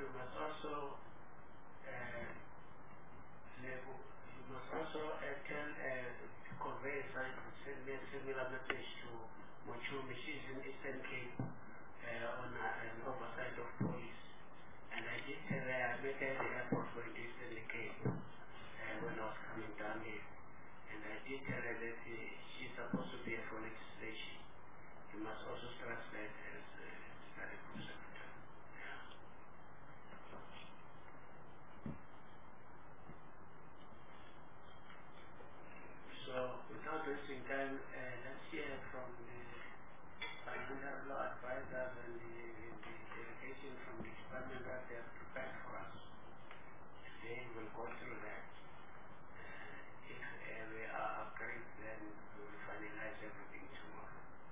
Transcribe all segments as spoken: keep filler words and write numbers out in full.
you must also uh, level, you must also uh, tell, uh, convey such similar message to Mochu Machines in Eastern Cape uh, on uh, an oversight of police. And I did tell her I met her at the airport for Eastern Cape uh, when I was coming down here. And I did tell her that uh, she's supposed to be a for legislation. You must also stress that as uh, study group secretary. Yeah. So without wasting time, uh, let's hear from the fundamental law advisors and the, the delegation from the department that they have prepared for us. Today we'll go through that. Uh, if uh, we are agreed, then we will finalize everything tomorrow.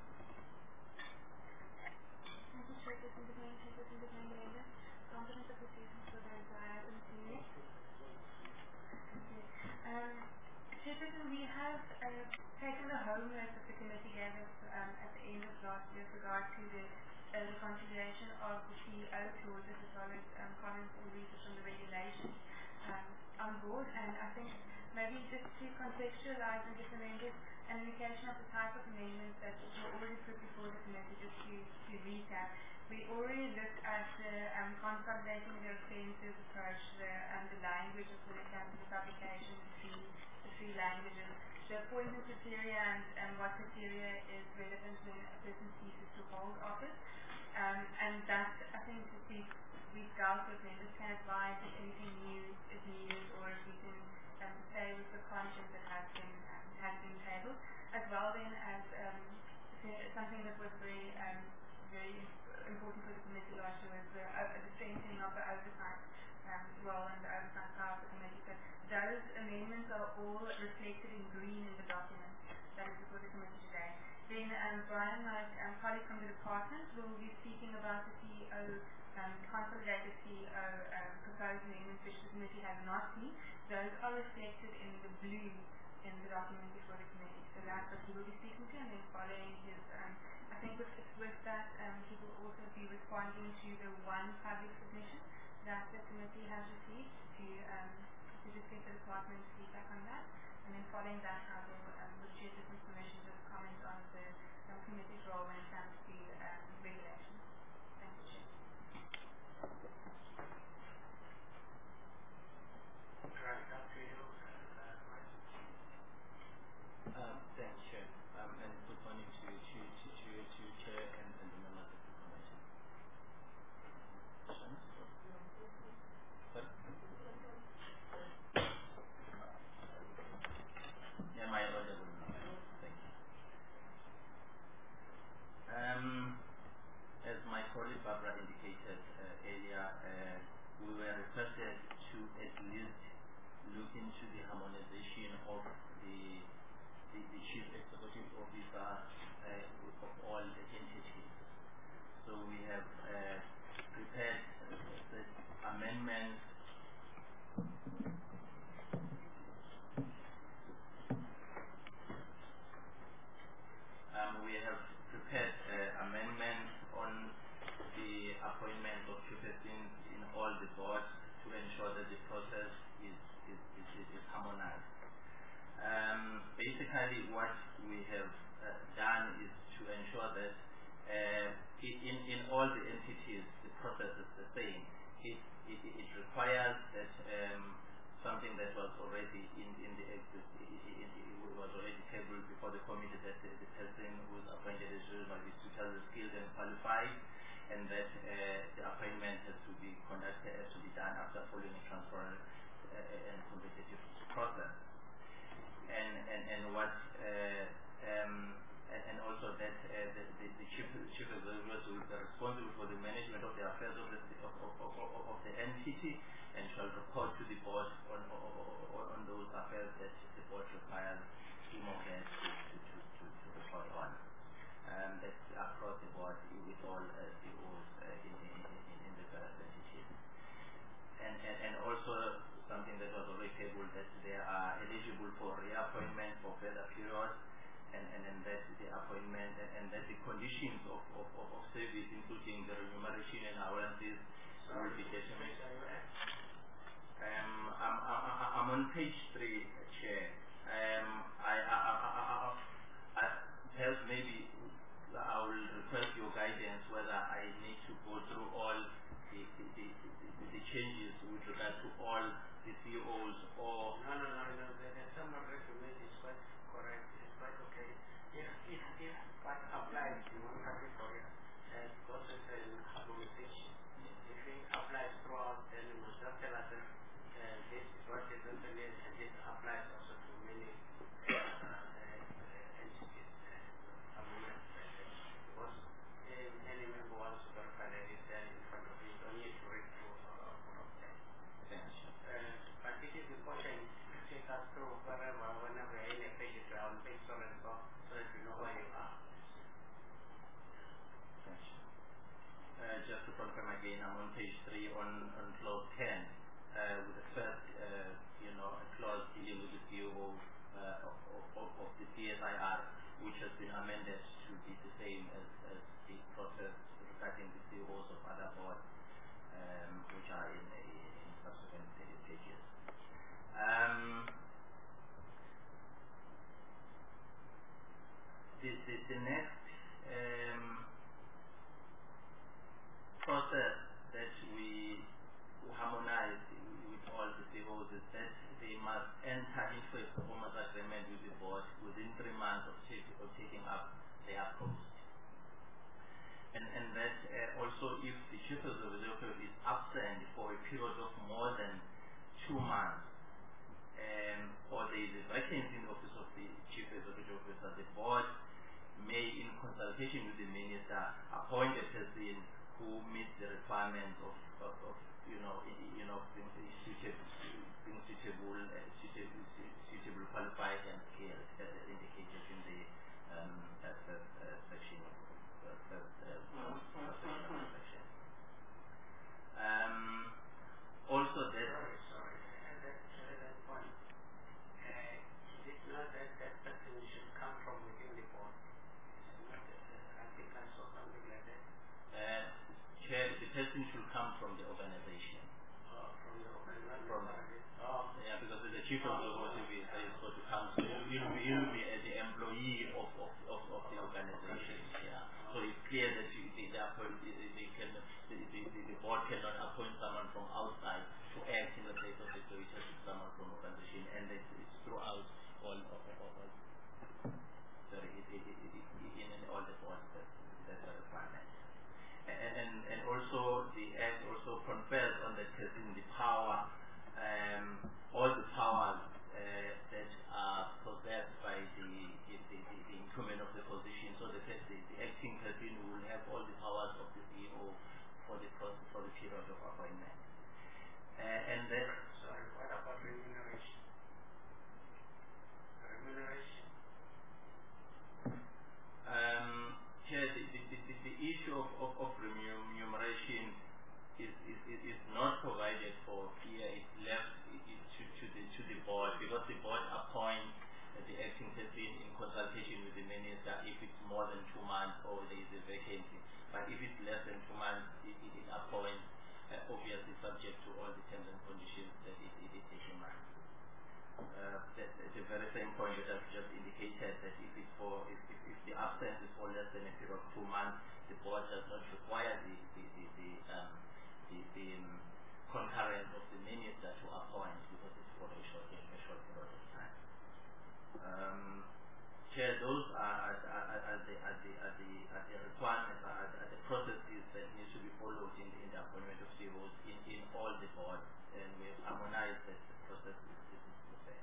Thank you, Chairperson Degane, Chairperson Degane Belinda. Confidence Association for the entire M C A. Um, Chairperson, we have uh, taken the homework that the committee gave us um, at the end of last year with regard to the, uh, the consideration of the C E O clauses as well as um, comments and research on the regulation um, on board. And I think maybe just to contextualize and give the members an indication of the type of amendments that were already put before the committee, just to, to recap. We already looked at the um, consolidating the offences approach, the, um, the language when it comes to the publication, the three, the three languages, the appointment criteria and um, what criteria is relevant when a person ceases to hold office. Um, and that, I think, we've, we've dealt with members can advise if anything new is needed or if we can um, stay with the content that has been, um, has been tabled, as well then as um, something that was very, um, very important for the committee last year was the, uh, the strengthening of the oversight um, role and the oversight power of the committee. So those amendments are all reflected in green in the document that is before the committee today. Then um, Brian, my um, colleague from the department, will be speaking about the C E O, um, consolidated C E O um, proposed amendments which the committee has not seen. Those are reflected in the blue in the document before the committee. So that's what he will be speaking to, and then following his, um, I think with, with that, um, he will also be responding to the one public submission that the committee has received to, um, to just get the department's feedback on that. And then following that, I will, um, with Chairperson's permission, just comment on the um, committee's role when it comes to um, regulation. Thank you, Chair. Right, up to you. Um, thanks, Chair. Um, and good morning to to to to, to Chair and, and the members of the committee. Yeah, my audible now. Thank you. Um, as my colleague Barbara indicated uh, earlier, uh, we were requested to at least look into the harmonization of the The, the chief executive officer uh, of all the entities. So we have uh, prepared uh, the amendments um, we have prepared uh, amendments on the appointment of chairpersons in all the boards to ensure that the process is, is, is, is harmonized. Um, basically, what we have uh, done is to ensure that uh, in, in all the entities, the process is the same. It, it, it requires that um, something that was already in, in the it, it, it was already tabled before the committee, that the, the person who is appointed as must be suitably skilled and qualified, and that uh, the appointment has to be conducted, has to be done after following a transparent uh, and competitive process. And, and, and what uh, um, and, and also that uh, the, the, the chief, chief executive will be responsible for the management of the affairs of the of, of, of, of, of the entity and shall report to the board on on, on those affairs that the board requires him or her to, to, to, to, to report on. Um, that's across the board with all uh, C E Os uh, in, in, in, in the various entities. And, and, and also something that was already tabled, that they are eligible for reappointment for further periods, and, and, and that the appointment and, and that the conditions of, of, of, of service, including the remuneration and allowances, will be determined page three, Chair, um, I, I, I, I, I, I perhaps maybe I will request your guidance whether I need to go through all the, the, the, the, the changes with regard to all the C Os or... No, no, no, no, the, the summary recommend is quite correct, it's quite okay. If, if, if what applies in one category, uh, because it's an harmonization, if it applies throughout, then you must not tell us that uh, this is what is implemented and this applies also to many uh, uh, entities. Uh, harmonized, uh, because uh, any member wants to verify that it's there in front of you, you don't need to read through all of all of them. Thanks. Uh, but it is important to take us through wherever, whenever you're in a page, if you're on page so and so, so that you know where you are. Thanks. Uh, just to confirm again, I'm on page three on, on clause ten, uh, with the first, uh, you know, clause dealing with the C O uh, of, of, of the C S I R, which has been amended to be the same as, as the process regarding the C Os of other boards, um, which are in, in subsequent pages. Um, the, the, the next um, process that we harmonize with all the C Os is that they must enter into a performance agreement with the board within three months of, take, of taking up their post. And, and that uh, also if the chief executive is absent for a period of more than two months, um, or there is a vacancy in the office of the chief executive officer, the board may, in consultation with the minister, appoint a person who meets the requirements of, of, of you know, you know, being suitable, being suitable, uh, suitable, suitable, qualified and skilled, as indicated in the um, uh, first uh, section of uh, first, uh, first section of the section. Um, also, that Sorry, sorry, at that, at that point, uh, is it not that that person should come from within the board? Is it not uh, articles or something like that? uh, Chair, the person should come from the organization. Oh, from the organization? From, oh. Yeah, because the chief of the executive is supposed to come, so you'll be, you'll be as the employee of, of, of, of the organization. Yeah. So it's clear that you, they, they, appoint, they, they can, the, the, the board cannot appoint someone from outside to act in the place of the executive, someone from the organization, and it's, it's throughout all of the boards. Sorry, it, it, it, it, it, in all the boards that that's a requirement. And, and, and also the Act also confers on the person the power, um, all the powers uh, that are possessed by the, the, the, the incumbent of the position. So the, the, the acting person will have all the powers of the C E O for the process, for the period of appointment. Uh, and then, sorry, what about remuneration? Remuneration? Um, here, the, the, the, the issue of, of, of remuneration is, is, is, is not provided for here. It's left it, it, to, to, the, to the board, because the board appoints uh, the acting person in consultation with the minister if it's more than two months or there is a vacancy. But if it's less than two months, it, it, it appoints, uh, obviously subject to all the terms and conditions that it, it is taking on. Uh, that, at the very same point that I've just indicated, that if it's for if, if, if the absence is for less than a period of two months, the board does not require the the the, the, um, the, the um, concurrence of the minister to appoint, because it's for a short a short period of time. Um, Chair, those are, are, are, are, the, are, the, are, the, are the requirements, are, are the processes that need to be followed in the, in the appointment of C E Os in, in all the boards, and we have harmonized that the process is, is the same.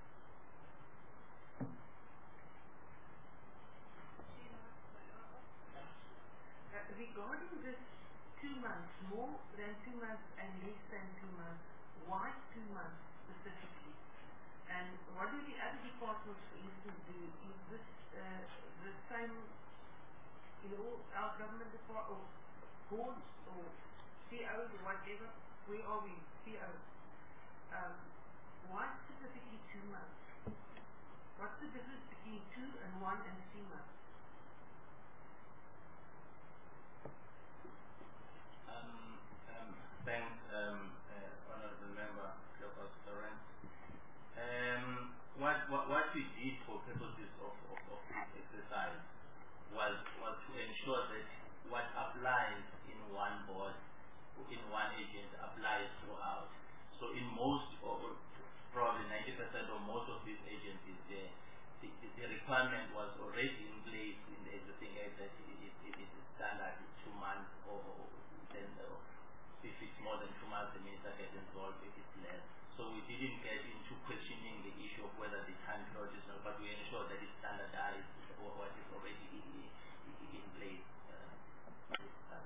Uh, regarding this two months, more than two months and less than two months, why two months specifically? And what do the other departments, for instance, do? Is this uh, the same in all our government departments, or boards, or C Os, or whatever? Where are we? C Os. Um, why specifically two months? What's the difference between two and one and three months? Um, um, thanks, um, uh, Honourable Member, Cleopas Lawrence. Uh, applies throughout. So in most, or probably ninety percent of most of these agencies, the, the, the requirement was already in place in the existing act that it, it, it is standard two months, or, or then uh, if it's more than two months, the minister gets involved, if it's less. So we didn't get into questioning the issue of whether the time period is not, but we ensure that it's standardized or what is already in, in, in place. Uh,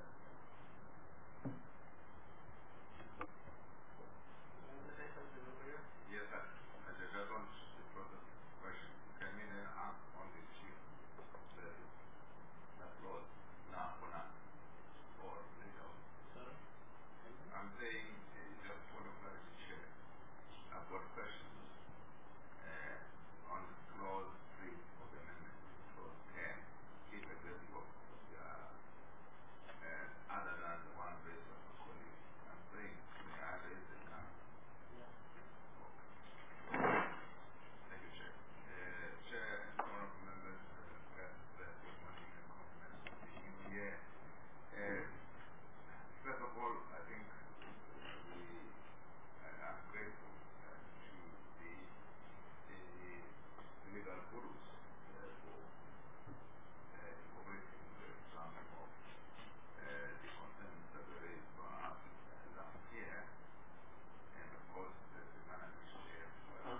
Yes, sir. I just want to put the question. Can we then ask on the chief that that was now for now or later? Sorry? I'm saying uh, just for the clarity chair. I've got questions uh, on clause three of the amendment, clause ten, chief executive officer, uh, other than the one raised by my colleague. I'm saying may I raise it now? Thank you, Chair. Uh, Chair and honorable members, uh, uh, good morning and compliments to the new year. Uh, first of all, I think we uh, I'm grateful uh, to the, the legal gurus uh, for uh, incorporating uh, some of uh, the concerns that were raised by us uh, last year, and of course the, the management chair as well.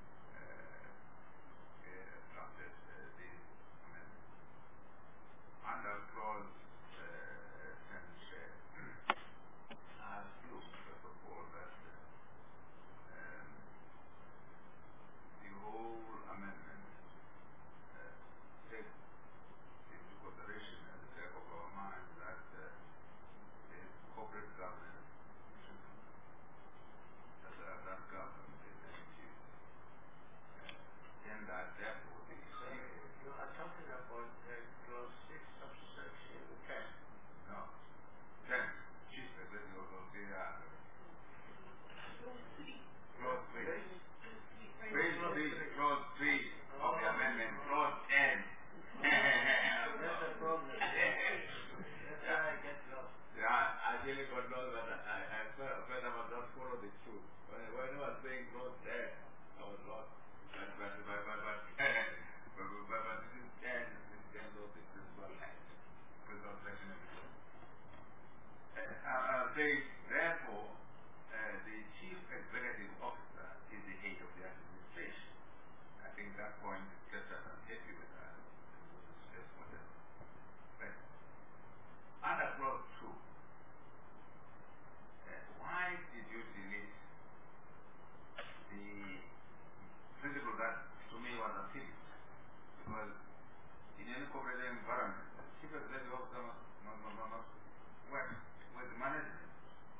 Drafted uh, these amendments. Under clause uh, ten share, I assume, first of all, that uh, um, the whole amendment uh, takes into consideration at the back of our mind that uh, the corporate governance principle that, uh, that governs the entities, uh, and that therefore the So you are talking about uh, clause six subsection ten. no, ten, chief executive officer, uh, clause three. Clause three, clause three of the amendment, clause ten. That's the problem. That's why I get lost. Yeah, I really got lost, but I, I felt, felt I must not follow the truth. When, when I was saying clause ten, I was lost. But, but, but, but, but, but, but, but this is ten in terms of the principal act, principal section of the law. I'm saying, therefore, uh, the chief executive officer is the head of the administration. I think that point just as I'm happy with that. Just whatever. Right. Under clause two, uh, why did you delete the principle that to me was acidic? Because in any corporate environment, the chief executive officer must, must, must, must work with management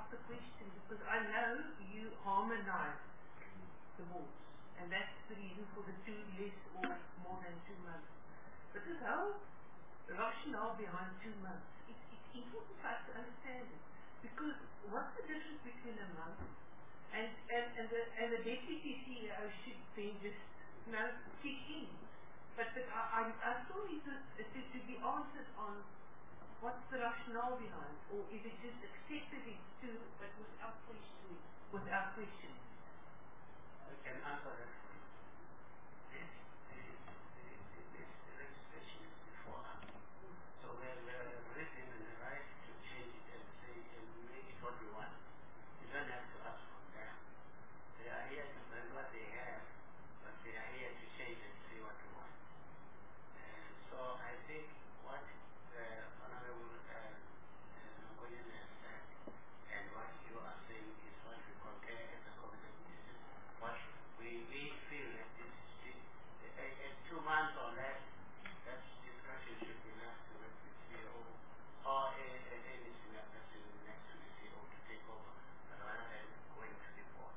the question because I know you harmonize the boards, and that's the reason for the two less or more than two months. But this whole rationale behind two months, it, it's important for us to understand it. Because what's the difference between a month and, and, and, the, and the deputy C E O should then just, you know, kick in. But, but I, I, I still need to, to, to be answered on what's the rationale behind, or is it just accepted it's two, but without questioning, without questioning? I can answer that for you. This, this, this, this legislation is before us. So we're, we're written in the right to change it and say and make it what we want. You don't have to ask from them. They are here to bring what they have, but they are here to change and see what we want. And so I think what the Honorable uh, Nagoyan has said and what you are saying is what we concur as a committee. This is what we, we feel that this is uh, uh, two months or less, that discussion should be left to the C E O or a, a, any senior person next to the C E O to take over rather than going to the board.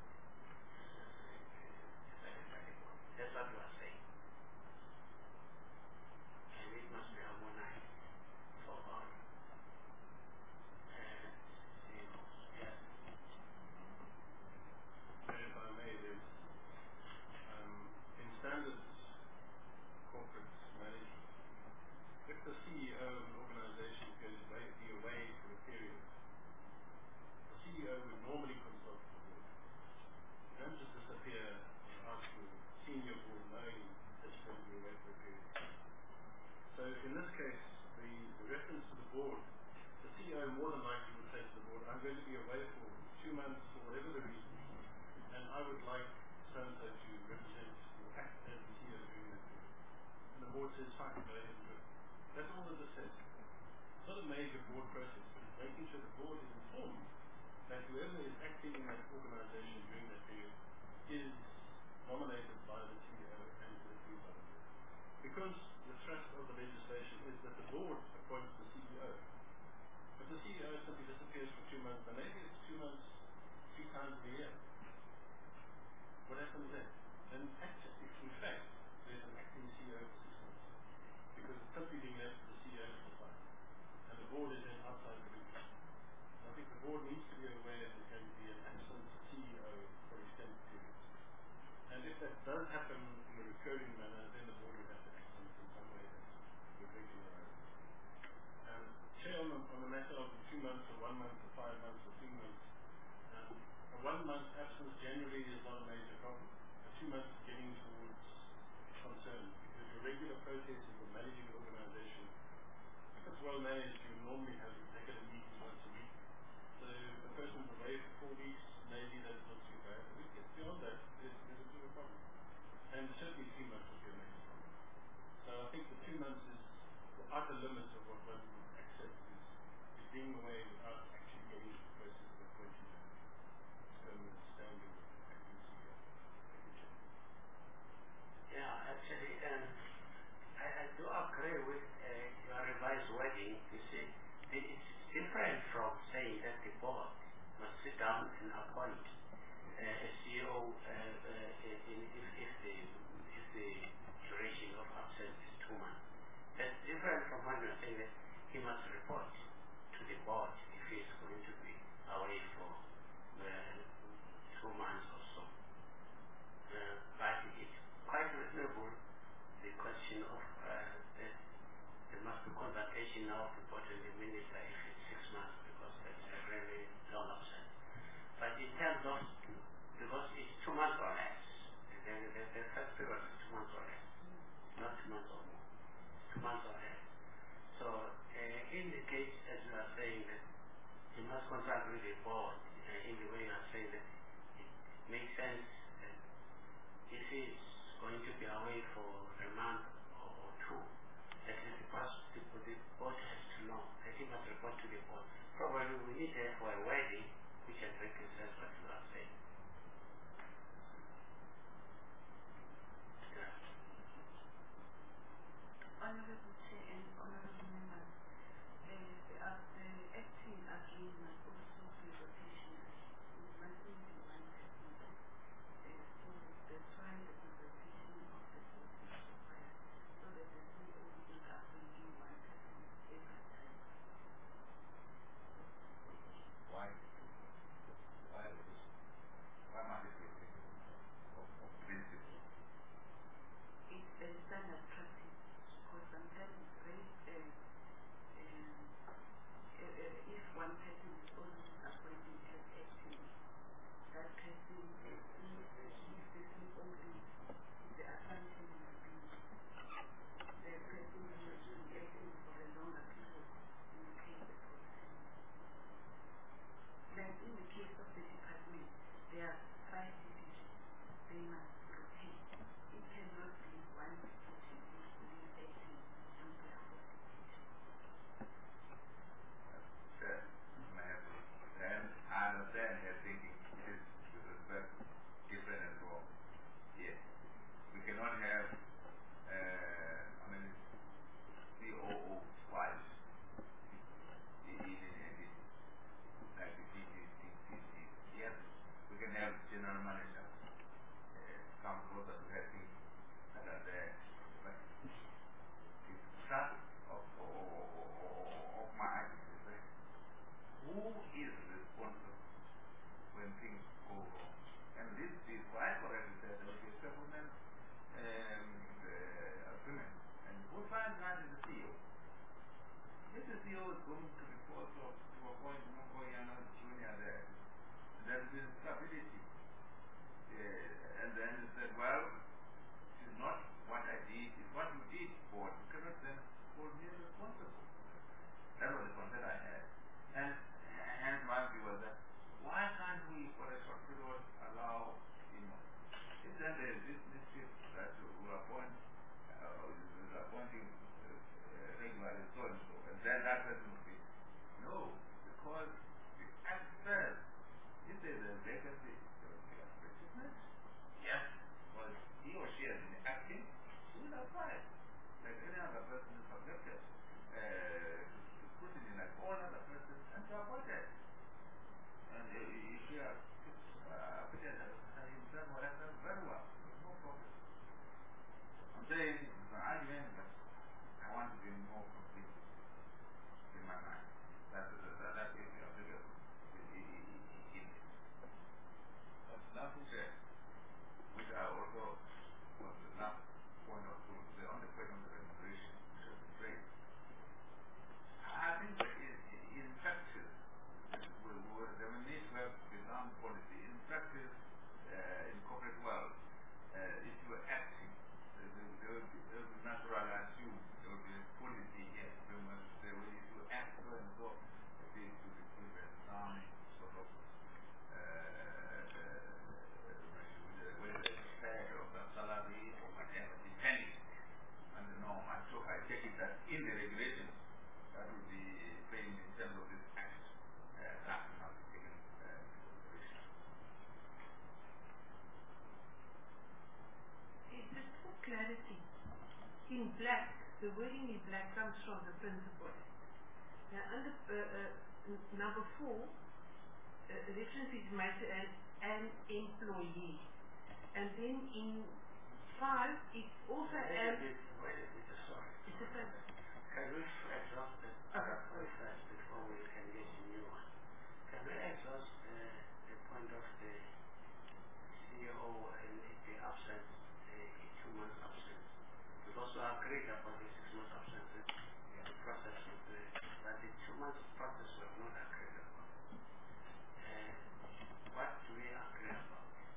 That's what you are saying. And it must be harmonized for all uh, C E Os. Yes. If I may, there's um, in standards corporate management, if the C E O of an organization is going to be away for a period, the C E O would normally consult the board. You don't just disappear without your senior board knowing that you're going to be away for a period. So in this case, the, the reference to the board, the C E O more than likely would say to the board, I'm going to be away for two months or whatever the reason, and I would like so-and-so to represent or act as the C E O during that period. And the board says, fine, go ahead and do it. That's all that this says. It's not a major board process, but it's making sure the board is informed that whoever is acting in that organization during that period is nominated by the C E O and is approved by the board. Because the thrust of the legislation is that the board appoints the C E O. If the C E O simply disappears for two months, then maybe it's two months, three times a year. What happens then? Then actually, in fact, there's an acting C E O for six months. Because it's simply being left to the C E O to decide. And the board is then outside the loop. And I think the board needs to be aware that there's going to be an absent C E O for extended periods. And if that does happen in a recurring manner, then the board would have to act on it in some way that would regularize it. Um, Chair, on the, on the matter of two months or one month or five months or three months, um, a one month absence generally is not a major problem. A two months is getting towards concern because your regular processes of managing the organization, if it's well managed, you normally have regular meetings once a week. So if a person's away for four weeks, maybe that's not too bad. But if it gets beyond that, there's, there's a bit of a problem. And certainly three months would be a major problem. So I think the two months is the outer limit of what one would accept is, is being away without actually getting to the process of appointing a permanent standing acting C E O. Thank you, Chair. Yeah, actually, um, I, I do agree with uh, your revised wording. You see, it's different from saying that the board must sit down and appoint uh, a C E O uh, uh, in, if, if, the, if the duration of absence is two months. That's different from when you're saying that he must report to the board if he's going to be away for uh, two months or so. Uh, but it's quite reasonable, the question of uh, that there must be consultation now of the board and the minister if it's six months because that's a really long absence. But in terms of, because it's two months or less, the, the, the first period is two months or less, not two months or more, two months or less. So uh, in the case, as you are saying, that been stability. Uh, and then he said, well, it's not what I did, it's what you did, but you cannot then hold me responsible. That was the concern I had. And hence my view was that, why can't we, for a short period, allow, you know, if then there is this district that we appoint, uh, is appointing uh, uh, regularly so and so, and then that person will be, no, because the act says, if there is a vacancy, there will be a apprentice. Yes, but he or she has been acting, she will apply, like any other person is subjected uh, to scrutiny, like all other persons, and to avoid it. And uh, if she has uh, applicant has done what I've done very well, there's no problem. I'm saying it's an argument, but I want to be more complete in my mind. That is that, that is the applicant. That's nothing said, which I also was the last point of view, the only question of the remuneration should be raised. I think that in, in practice, we would reminisce where the sound policy. In practice, uh, in corporate world, uh, if you are acting, uh, there will be, there will be natural assume there will be a policy here. There must, there will, if you act so and so, it is to receive some sort of uh, whether it's fair of the salary or whatever, depending on the norm. And so I take it that in the regulations that will be framed in terms of this act, uh, that will not be taken uh, into consideration. It's just for clarity. In black, the wording in black comes from the principle. Now, under uh, uh, n- number four, uh, reference is made to an, an employee. And then in five, it's also Wait an... a bit, wait a bit, sorry. It's a principle. Can we exhaust the other point first before we can get a new one? Can we exhaust the, the point of the C E O and the absence, the two months absence? We've also agreed about the six months absence, the process of the, but the two months process was not agreed about. Uh, what do we agree about?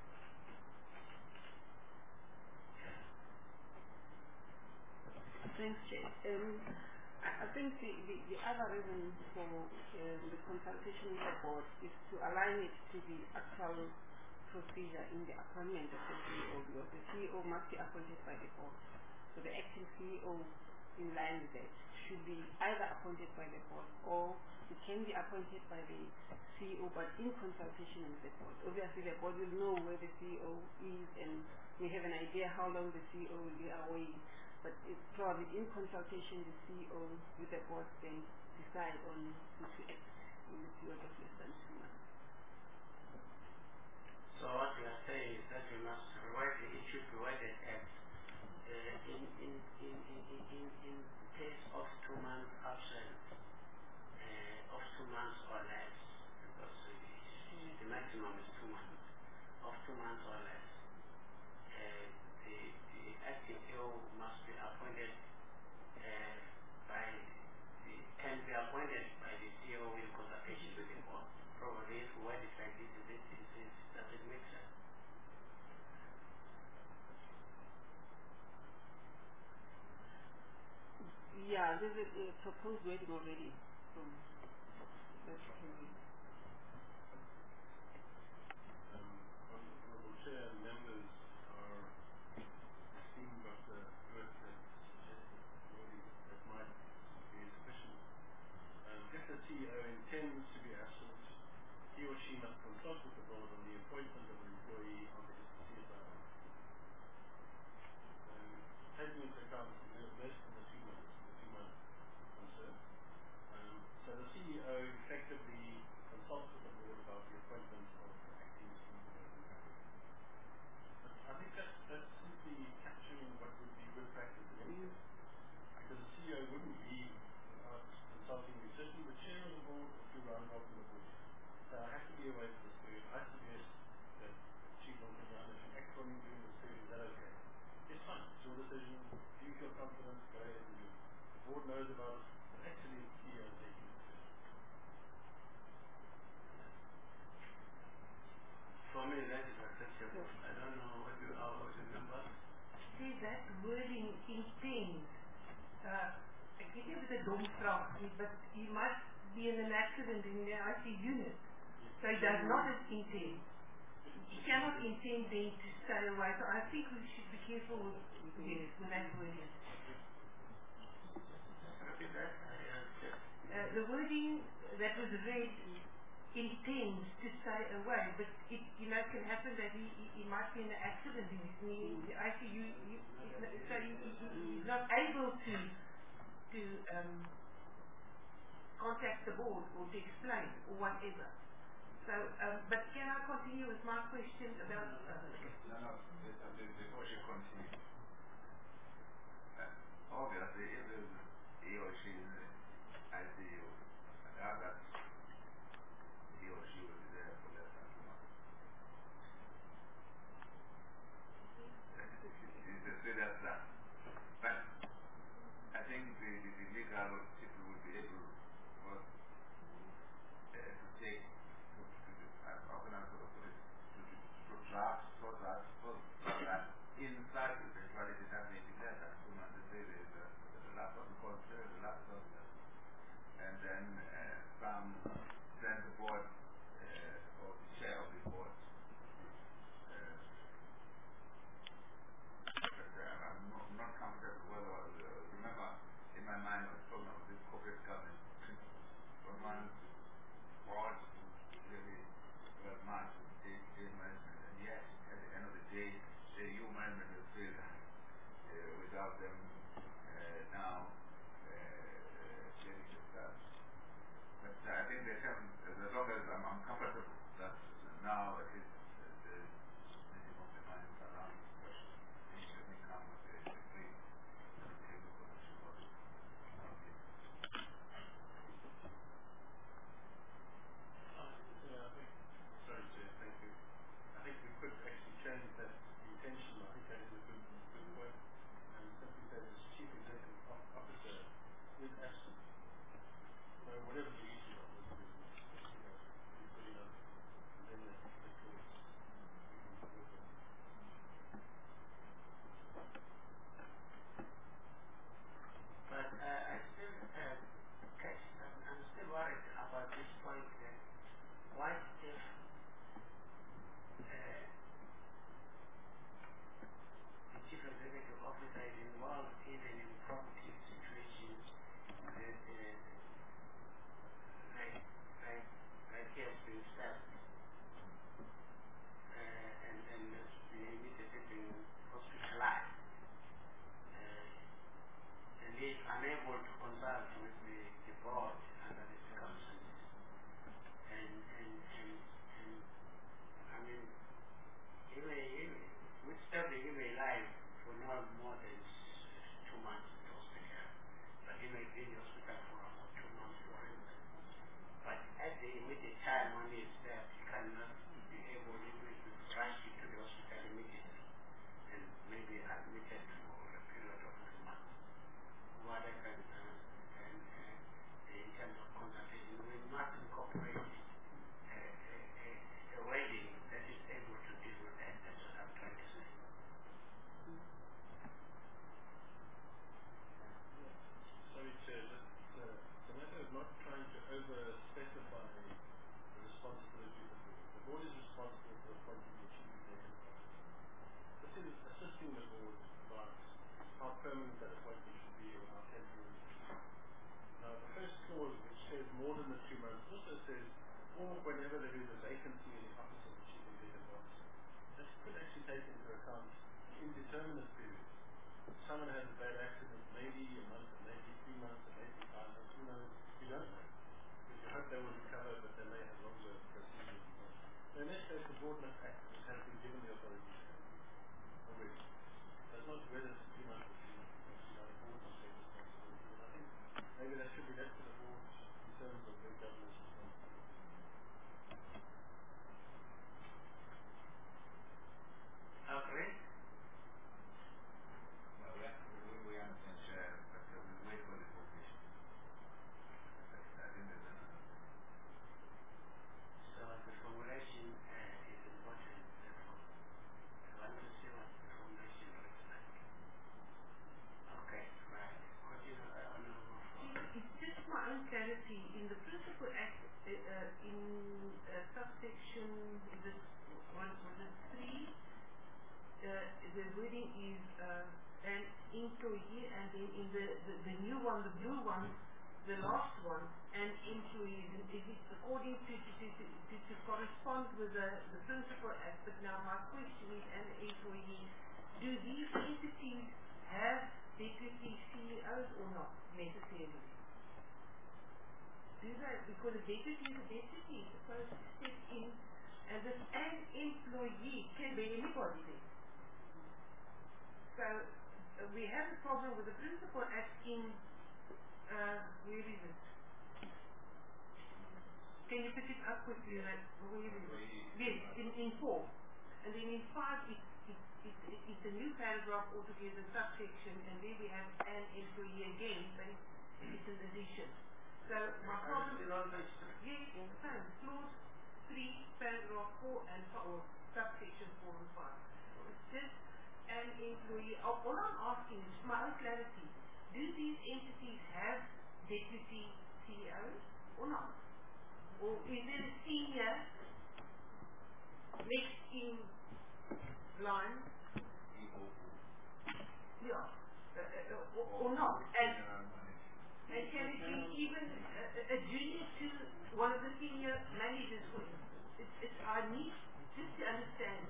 Thanks, Jay. Um, I, I think the, the, the other reason for um, the consultation with the board is to align it to the actual procedure in the appointment of the C E O, because the C E O must be appointed by the board. So the acting C E O, in line with that, should be either appointed by the board or it can be appointed by the C E O, but in consultation with the board. Obviously, the board will know where the C E O is and we have an idea how long the C E O will be away. But it's probably in consultation the C E O with the board then decide on who to act in the period of less than two months. So what we are saying is that we must rewrite it, it should be worded as uh, in, in, in, in, in, in, in case of two months absence, uh, of two months or less, because uh, the maximum is two months, of two months or less, uh, the, the acting C E O must be appointed uh, by the, can be appointed by the C E O in consultation with the board. Probably if we word it like this, is it, is it, does it make sense? Yeah, there's a, a proposed wording already from that can be. Um, Honourable Chair, members are esteemed Doctor Ruth has suggested wording that might be sufficient. Um, if the C E O intends to be absent, he or she must consult with the board on the appointment of an employee on the C S R. Um, taking into account less than the two months, the two month concern. Um, so the C E O effectively consults with the board about the appointment of the acting C E O. But I think that's, that's simply capturing what would be good practice in any case. Because the C E O wouldn't leave without consulting me, certainly the chair of the board or two round off in the board. So I have to be away for this period. I suggest that Chief Officer should act for me during this period. Is that okay? It's fine. It's your decision. If you feel So, I don't know what you all remember. See, that wording intends. Uh, ek weet nie of dit 'n dom vraag is, but he must be in an accident in the I C unit. So he does not intend. He cannot intend then to stay away. So I think we should be careful with, yes, with that wording. Repeat that. Uh, the wording that was read intends to stay away, but it, you know, can happen that he, he, he might be in an accident in the I C U, you, so he, he, he's not able to to um, contact the board or to explain or whatever. So, um, but can I continue with my question about? Uh, no, no. Before you continue, uh, obviously, if there's he or she in the I C U, that that's he or she will be there for less than two months. You can say that's that. But I think the, the, the legal people will be able to, uh, to take, to, to, to, uh, how can I put it, to, to, to draft so that, so that inside the eventuality that may be less than two months, they say there is a, the last one called the last one. And then uh, some, then the board, uh, or the chair of the board, uh, but, uh, I'm not, not comfortable whether, uh, remember, in my mind I was talking about this corporate governance principle. From one board to really well marked with day, day management, and yes, at the end of the day, the new management will feel that uh, without them uh, now uh, getting the stuff. But uh, I think they can, as long as I'm, I'm comfortable that now at least uh, the meeting of the minds around this question, they should come with a free table for the support. Okay. Yeah, I think, sorry, Jay, thank you. I think we could actually change that intention. I think that is a good, good point. And simply say this chief executive officer is absent. So whatever the reason of this is, you know, be good enough. And then the, the clause, we can work on. But uh, I still, uh, catch, I'm, I'm still worried about this point that what if uh, the chief executive officer is involved even in property situations that uh, like, like, like he has been said, uh, and then has been immediately been hospitalized, uh, and he is unable to consult with the, the board under the circumstances. And, and, and, and I mean, he may, he may, with study he may lie for no more than two months in the hospital, but he may be in the hospital for about two months for instance. But at the immediate time when he is there, he cannot be able even to rush into the hospital immediately and maybe admitted for a period of two months. What I can, uh, and uh, in terms of consultation, we must incorporate a, a, a, a wording that is able to deal with that. That's what I'm trying to say. Sorry, Chair, just, uh, it's a matter of not trying to over-specify the responsibility of the board. The board is responsible for appointing the chief executive officer. This is assisting the board about how permanent that appointment should be or how temporary it should be. Now, the first clause, which says more than the two months, also says, or whenever there is a vacancy in the office of the chief executive officer. That could actually take into account an indeterminate period. If someone has a bad accident, maybe a month, or maybe three months, or maybe five months, who knows? You don't know. Because you hope they will recover, but they may have longer procedures and so on. So in that case, the board must act, and it has been given the authority to act already. So it's not whether it's two months or three months. It's actually now the board must take responsibility. And I think maybe that should be left to the board in terms of their governance responsibility. Okay. Well, we, we, we understand, Chair, but uh, we wait for the formation. I think there's another thing. So the formulation uh, is important, therefore. is it one was it three? Uh, the wording is uh, an employee, and then in the, the, the new one, the blue one, the last one, an employee. Is it according to to, to, to, to correspond with the, the principal aspect? Now my question is, an employee, do these entities have deputy C E Os or not necessarily? Do they? Because a deputy is a deputy, is supposed to step in as an employee, can be anybody there. So uh, we have a problem with the principal asking, uh, where is it? Can you pick it up with you? Like, where is it? Yes, in, in four. And then in five, it's, it's, it's, it's a new paragraph altogether, subsection, and then we have an employee again, but it's, it's an addition. So my problem is, yes, same, clause three, paragraph four, and four, subsection four and five. So it's just an employee. All I'm asking is for my own clarity. Do these entities have deputy C E Os or not? Or is there a senior next in line? Yeah. Uh, uh, or, or not? And, and can it be even a, a junior to one of the senior managers? For it's, it's, I need just to understand.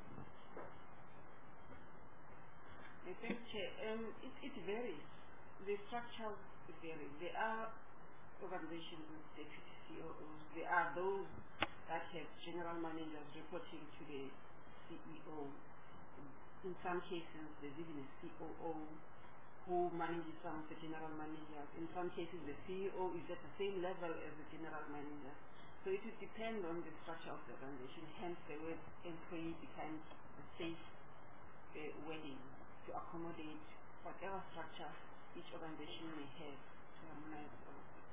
I think uh, um, it, it varies. The structures vary. There are organizations with deputy C E Os. There are those that have general managers reporting to the C E O. In some cases, there's even a C O O who manages some of the general managers. In some cases, the C E O is at the same level as the general manager. So it would depend on the structure of the organization. Hence, the word employee becomes a safe uh, wording to accommodate whatever structure each organization may have to harmonize all of it.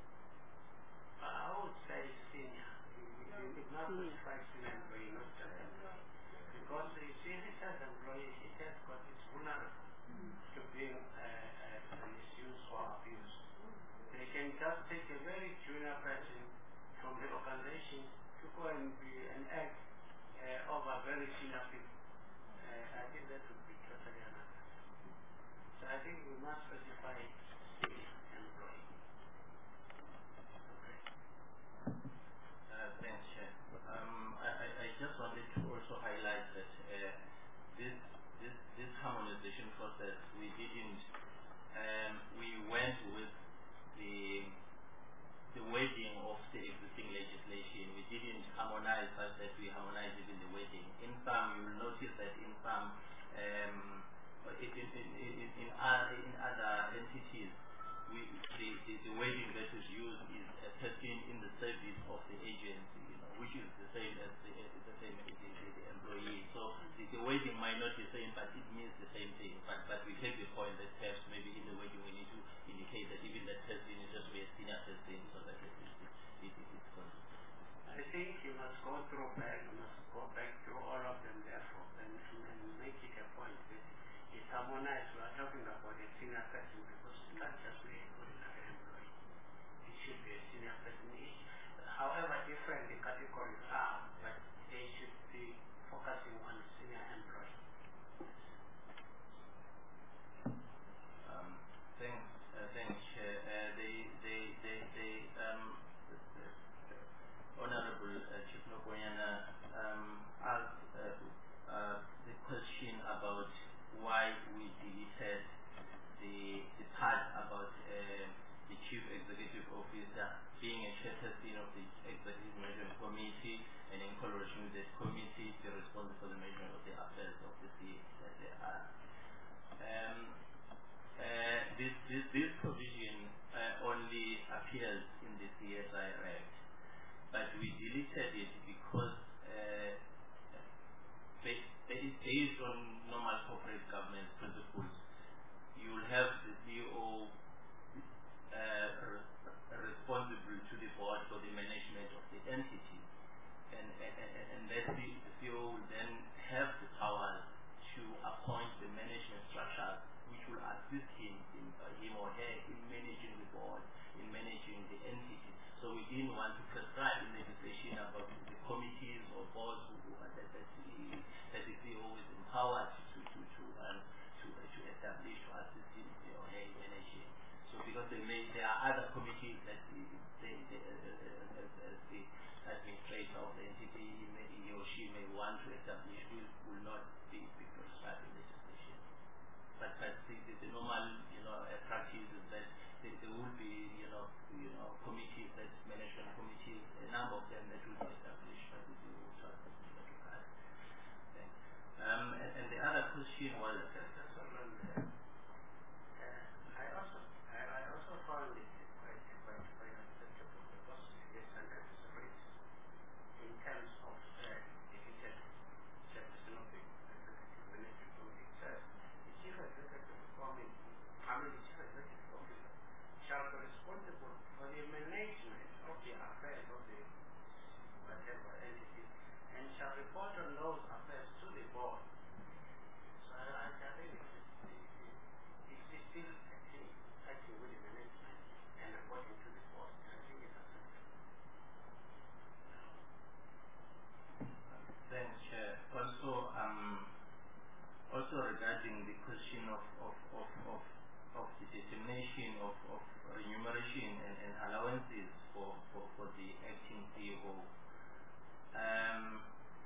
I would say senior. You could not specify senior employee, not just employee. Because you see, this as employee, it has got its vulnerable to being uh, uh, misused or abused. They can just take a very junior person from the organization to go and be an act uh, over very senior people. Uh, I think that would be totally another. So I think we must specify senior employee. Okay. Uh, thanks, Chair. Um, I, I, I just wanted to also highlight that uh, this, this this harmonization process, we didn't, um, we went with the the wording of the existing legislation. We didn't harmonize such that we harmonize even the wording. In some, you will notice that in some, um, in, in, in, in, in, other, in other entities, we, the, the, the wording that is used is a person in the service of the agency, you know, which is the same as the, the same as the, the employee. So the, the wording might not be the same, but it means the same thing. But, but we take the point that perhaps maybe in the wording we need to indicate that even that person is just a senior person, so that it is it, it, it, I think you must go through back, you must go back through all of them therefore and, and, and make it a point that it's harmonized. We are talking about a senior person because it can't just be an ordinary employee. It should be a senior person. Each, however different the categories are, but they should be focusing on senior employee. Um, thanks, uh, thanks, Chair. Uh, the, the, the, the, um, the, the Honorable uh, Chief Nokonyana um, asked uh, uh, the question about why we deleted the, the part about uh, the Chief Executive Officer being a chairperson of the Executive Management Committee, and in collaboration with the committee, be responsible for the management of the affairs of the C S A. Um, uh, this, this, this provision uh, only appears in the C S I Act, but we deleted it because uh, based on normal corporate governance principles, you will have the C E O uh, re responsible to the board for the management of the entity, and, and, and that the C E O will then have the powers to appoint the management structure which will assist him, in, uh, him or her in managing the board, in managing the entity. So we didn't want to prescribe in legislation about the committees or boards want to establish will, will not be, be prescribed in legislation. But, but the, the, the normal, you know, uh, practice is that there, there will be, you know, you know, committees, that management committees, a number of them that will be established, but we will try to do that regard. Thanks. Um, and, and the other question was, uh, I also, I, I also found it quite, quite, quite acceptable because it is under this risk in terms of uh, defeated chairperson of the executive management committee itself. The chief executive committee, I mean the chief executive officer, shall be responsible for the management of the affairs of the whatever entity and shall report on those affairs to the board. So I, I think it's, it's, it's still acting, acting with the management and reporting to the board. I think it's acceptable. thanks, Chair. Also, um, also regarding the question of, of, of, of, of the determination of, of remuneration and, and allowances for, for, for the acting C E O. Um,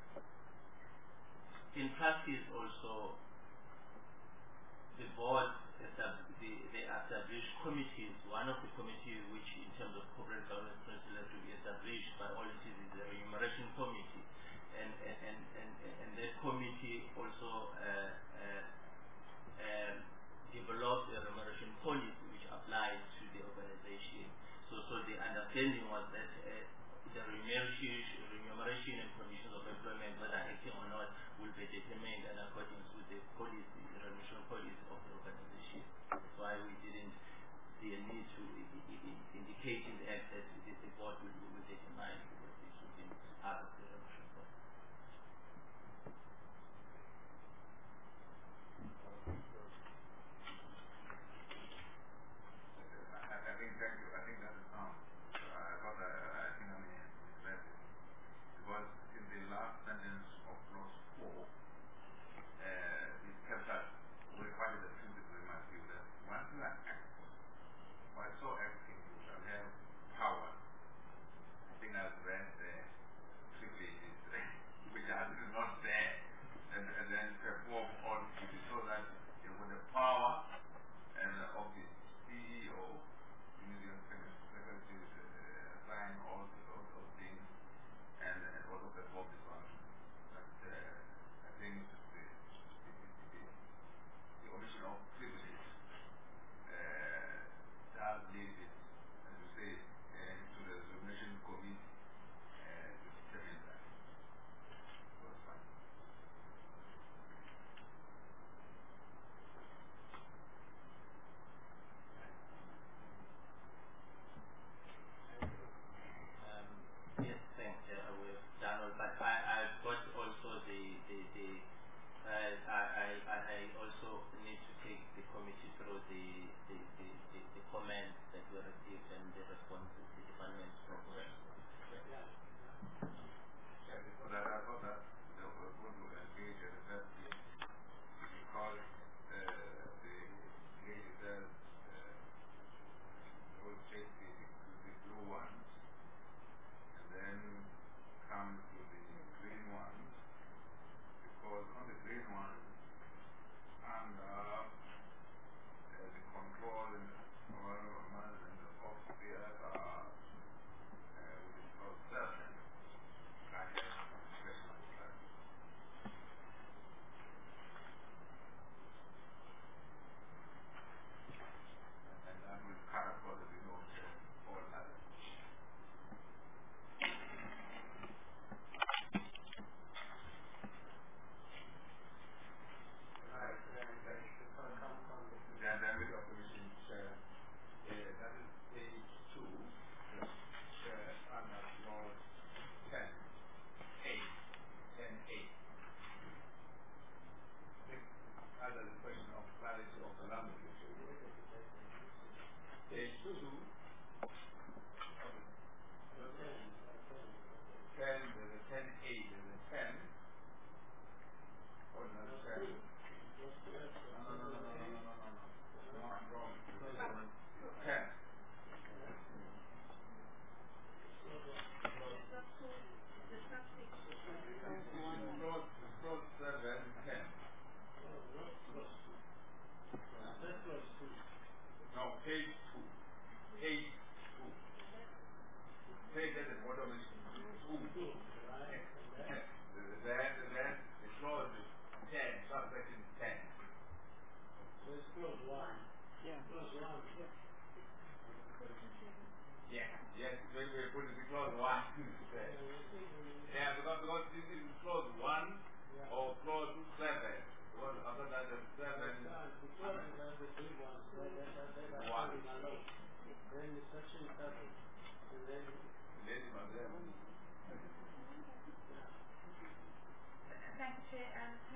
in practice also, the board, they, they establish committees. One of the committees which in terms of corporate governance principles to be established by all entities is the remuneration committee. And, and, and, and, and that committee also uh, uh, uh, develops a remuneration policy which applies to the organization. So, so the understanding was that uh, the remuneration, remuneration and conditions of employment, whether acting or not, will be determined in accordance with the policy, the remuneration policy of the organization. That's why we didn't see a need to indicate in the act that the, the board will, will determine because this will be part of the remuneration policy. I, I think, thank you. I think that is sound. Uh, but uh, I think I may misread it. Because in the last sentence of clause four, uh, it kept us, we find it a principle in my view that once you are acting, by so acting, you shall have power. I think I've read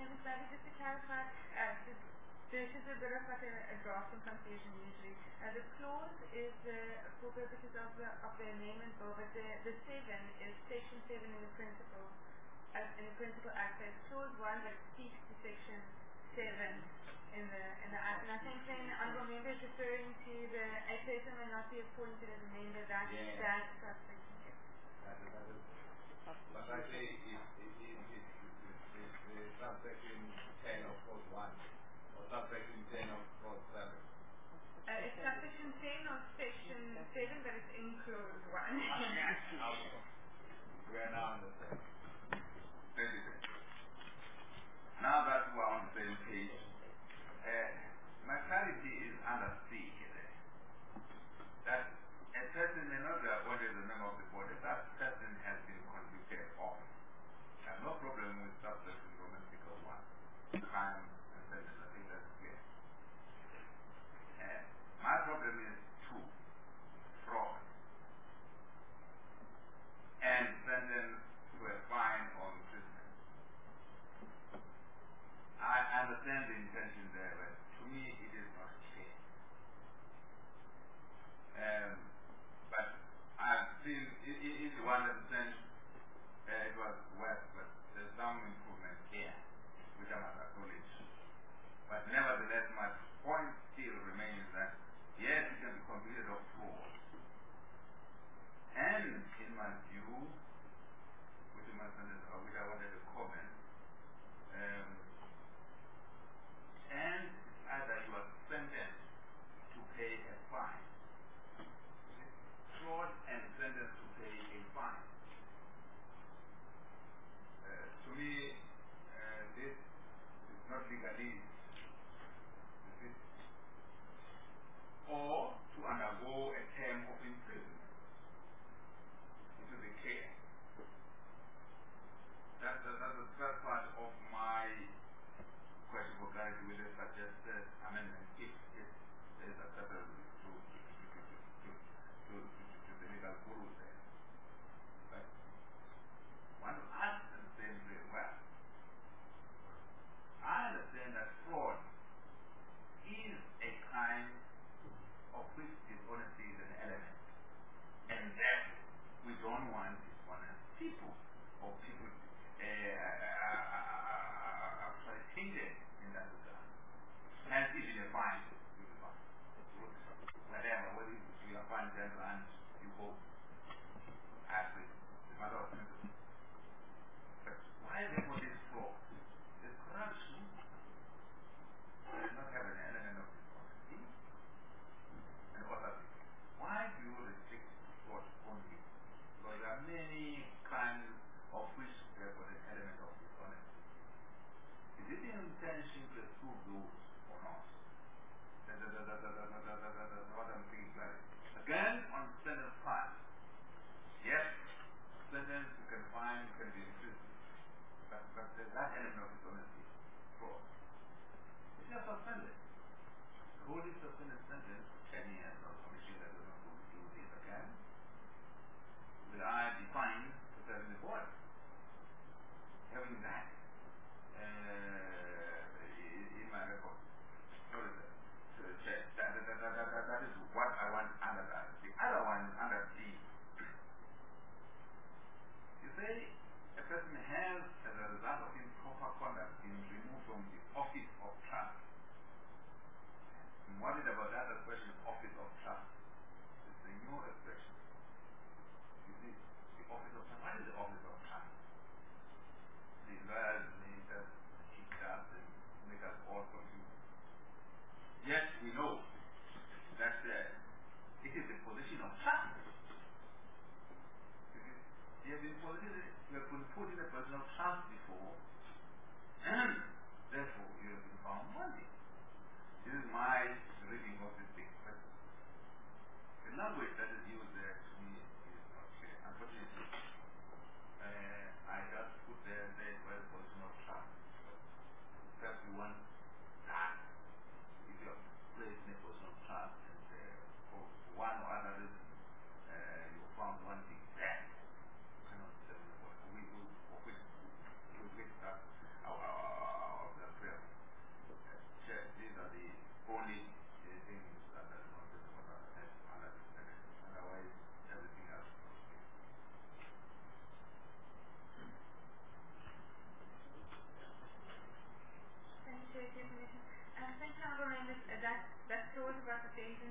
Maybe slightly just to clarify, uh, this, this is a bit of like a, a draft and confusion usually. Uh, the clause is uh, for purposes of the, of the amendment bill, but the, the seven is section seven in the principle, uh, in the principal act. So it's clause one that speaks to section seven in the in the act. And I think then honourable member is referring to the a person may not be appointed as a member. That Yeah. that subsection. Yes. That is, that is, but I say it, it, it, it, it, it, it, subsection ten of clause one, or subsection ten of clause seven. Uh, it's subsection ten of section seven, but it's in clause one. We are now on the same. President. Now that we are on the same page, uh, my clarity is under C here. That a person may not be appointed as a member of the board if that person has been convicted of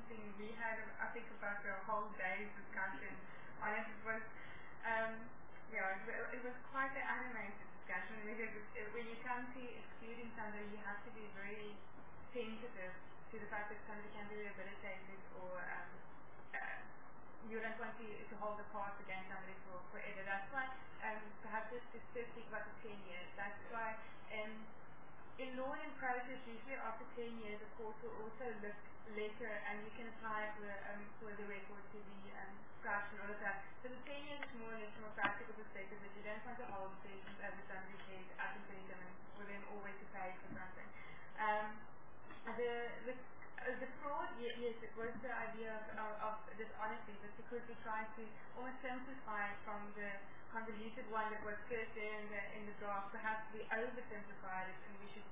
sentencing, we had, I think, about a whole day's discussion on it. It was, um, yeah, it, it was quite an animated discussion because it, when you come to excluding somebody, you have to be very sensitive to the fact that somebody can be rehabilitated or um, uh, you don't want to, to hold the pass against somebody for forever. That's why, um, perhaps just to speak about the ten years, that's why um, in law and process, usually after ten years, the court will also look later and you can apply for, um, for the record to be um, scratched and all of that. So the ten years is more or less from a practical perspective that you don't want to hold patients over somebody's head up until them and for them always to pay for something. Um, the, the Uh, the fraud, yes, yes, it was the idea of, of, of dishonesty, but because we tried to almost simplify it from the convoluted one that was first there in the, in the draft, perhaps we oversimplified it and we should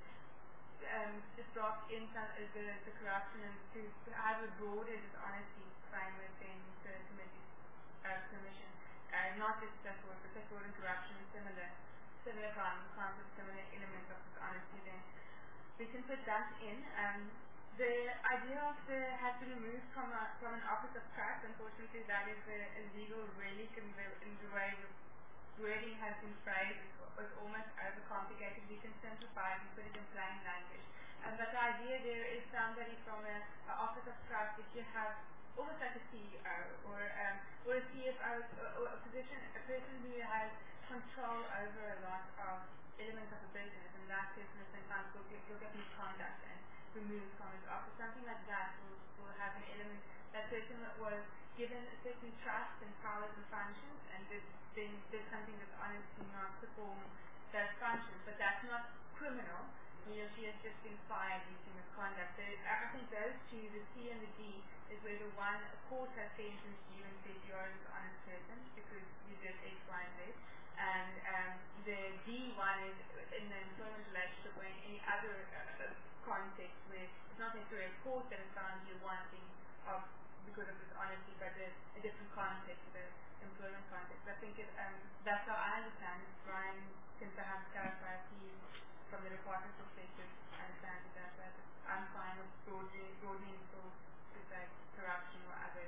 um, just draft in some, uh, the, the corruption and to, to have a broader dishonesty framework than the committee's uh, permission. Uh, not just that fraud, but that fraud and corruption and similar, similar crimes, crimes with similar elements of dishonesty, then we can put that in. Um, The idea of the has been removed from a, from an office of trust. Unfortunately, that is a, a legal relic in the, in the way the wording has been phrased. It was almost overcomplicated. We can simplify it and put it in plain language. Um, but the idea there is somebody from a, a office of trust, if you have almost like a C E O or um, or a C F O or, or a position, a person who has control over a lot of elements of a business, and that person is sometimes will get, will get misconduct and removed from his office. Something like that will, will have an element. That person was given a certain trust and powers and functions, and did, then did something that's honestly not perform those functions. But that's not criminal. He or she has just been fired due to misconduct. So I think those two, the C and the D, is where the one, a court has sentenced you and said you are an honest person because you did X, Y, and Z. And um, the D one is in the employment relationship or in any other uh, context where it's not necessarily a court that has found you wanting of because of dishonesty, but a, a different context, the employment context. I think it, um, that's how I understand it. Brian can perhaps clarify to you from the department perspective. I understand it that way. I'm fine with broadening, broadening for to say corruption or other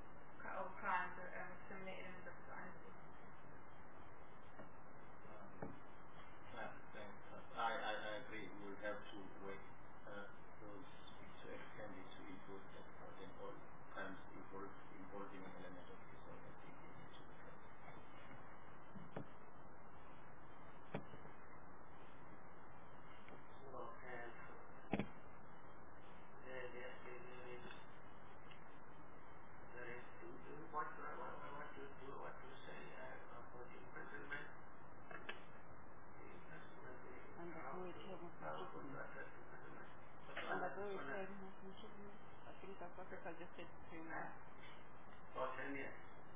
or crimes or um, similar elements of dishonesty. I, I, I agree. We will have to work uh, those to extend it to include uh, in all times involved, involving an element of dishonesty into the process. So, and there, there, there is, there is, do, do what, what, what to do, what to say uh, about imprisonment. Undergo a term of imprisonment. Undergo a term of imprisonment. I think that's what I suggested to him. For ten years.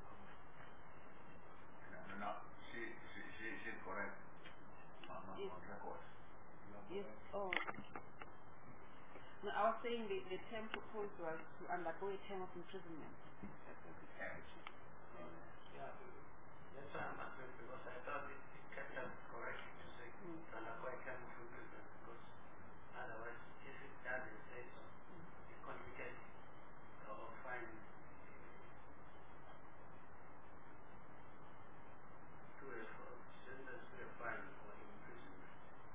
No, no, no. She, she, she, she's correct. On, on, Yes. on record. Yes. Oh. No, I was saying the, the term proposed was to undergo a term of imprisonment. That was the Yeah. Yeah. That's why I'm asking because I thought it, it kept us correct to say Mm. to undergo a term of imprisonment because otherwise if it doesn't say so, it complicates or fine to a sentence to a fine or imprisonment.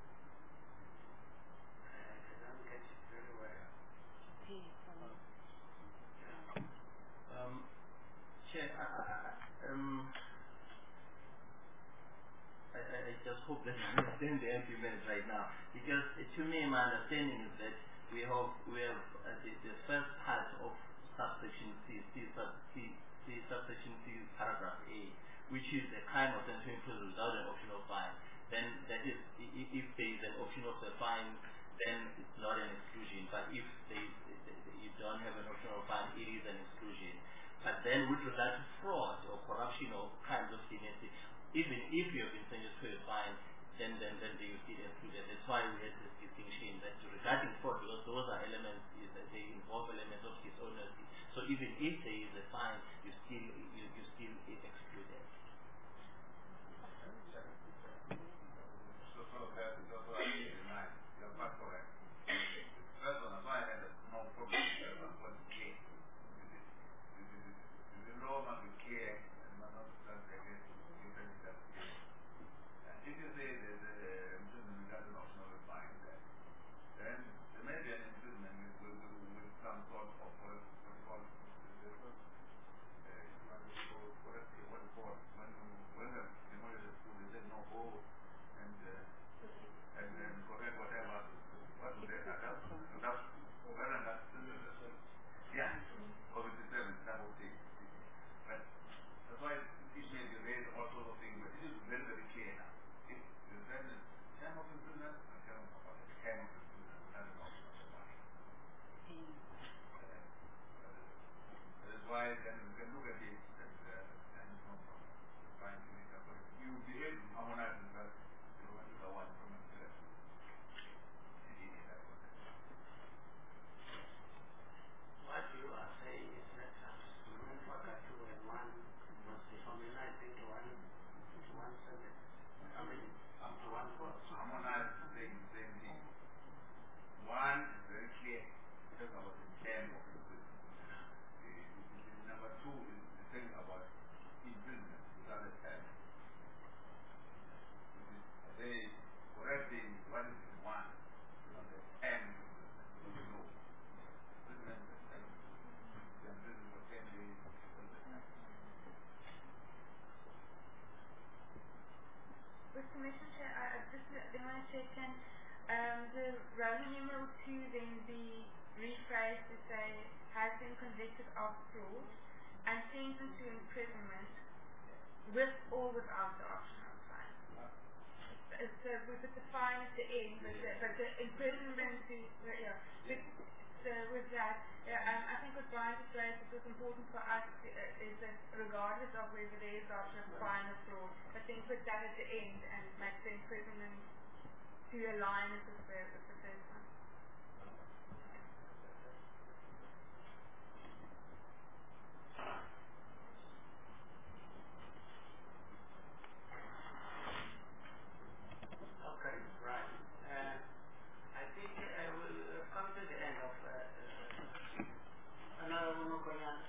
I, I don't get it very well. Okay. Um, Yeah. Um, Chair, I, I, um, I, I I just hope that you understand the argument right now, because uh, to me my understanding is that we have we have uh, the, the first part of subsection C, C, sub, C, C subsection C paragraph A, which is a crime of entering prison without an option of fine. Then that is, if, if there is an option of the fine, then it's not an exclusion. But if there is, you don't have an option of fine, it is an exclusion. But then with regard to fraud or corruption or crimes of leniency, even if you have been sentenced to a fine, then then then they will still excluded. That's why we had this distinction that regarding fraud, because those are elements is that they involve elements of dishonesty. So even if there is a fine, you still you, you still excluded. So, so that, so, so I need to you're quite correct. First one, so I had no problem with that one, was gay. check, can um, the Roman numeral two then be rephrased to say has been convicted of fraud and sentenced to imprisonment with or without the option of fine? Uh, so we put the fine at the end, but the, but the imprisonment to, uh, yeah. But, so with that, yeah, um, I think what Brian just raised, it was important for us to, uh, is that regardless of whether there is the option of fine or fraud, I think put that at the end and make the imprisonment to align with the, with the first one. Okay, right. Uh, I think I will uh, come to the end of uh, uh, another one going on.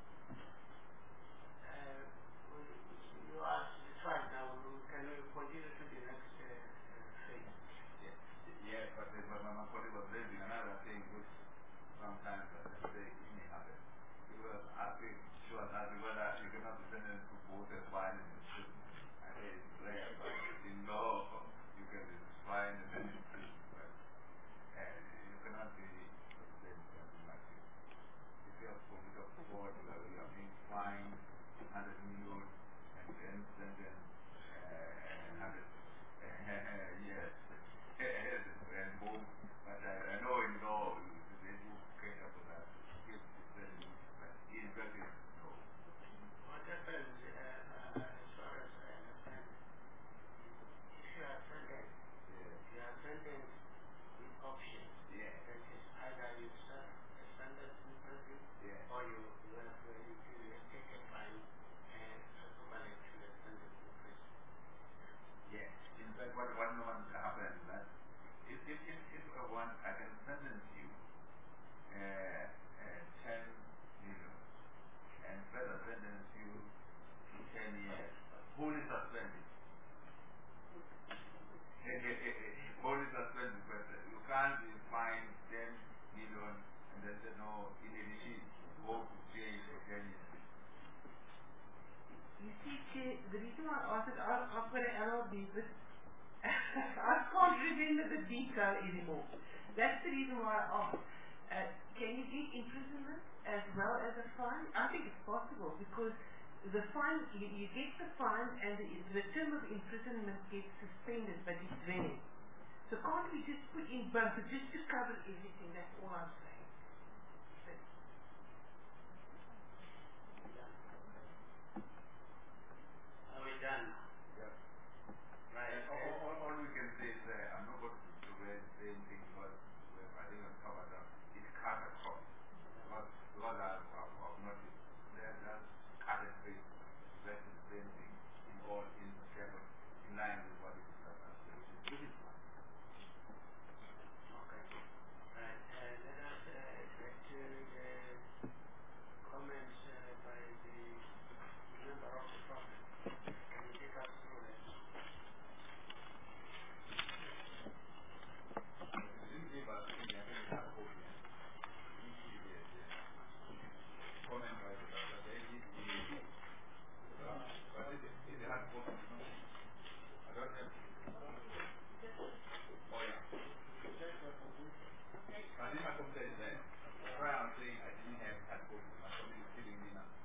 Uh, you asked the tribe now, can we continue to the next uh, uh, phase? Yeah, yeah, but, uh, but my colleague was raising another thing which sometimes I can say it may happen. He was asking, sure, asking whether you cannot be sentenced to both a fine and imprisonment. I say it's rare, but in law, you can be fined and then imprisonment. And you cannot be sentenced to something like this. If you have committed fraud, you are, you are being fined one hundred million and then sentenced uh, one hundred uh, yes. And boom, but I, I know in law they do cater for that. If it's very, but in practice, no. What happens, uh, uh, as far as I understand, if you are sentenced, Yeah. you are sentenced with options. Yeah. That is either you serve a sentence in prison, Yeah. or you, you have to you take a fine and equivalent to a sentence in prison. Yeah. In fact, what, what no one happens is that if, if, if, if I want, I can sentence you uh, uh, ten million and further sentence you to ten years, fully suspended. Fully suspended, but you can't be fined ten million and then say no, in addition, go to jail for ten years. You see, Chair, the reason why I asked it, I- I've got an L L B, but I can't remember the detail anymore. That's the reason why I asked. Uh, can you get imprisonment as well as a fine? I think it's possible because the fine, you, you get the fine and the, the term of imprisonment gets suspended, but it's there. So can't we just put in both just to cover everything? That's all I'm saying. But Are we done? Yep. Right. And all, all, all we can say is that I'm not going to, to raise the same thing because I think I've covered up. It's cut across. Because, because I've, I've, I've noticed that that's cut and paste. That's the same thing in all in in line with what is discussed. Which is fine. Okay. Right. Uh, let us uh, get to the comments uh, by the member of the public. Can you take us through that? You didn't give us anything, I think it's not code yet. You didn't give it yet. Comment by the but they did the but it is a hard copy. I don't have oh yeah. I think my computer is there. That's why I'm saying I didn't have hard copy. My computer is killing me now.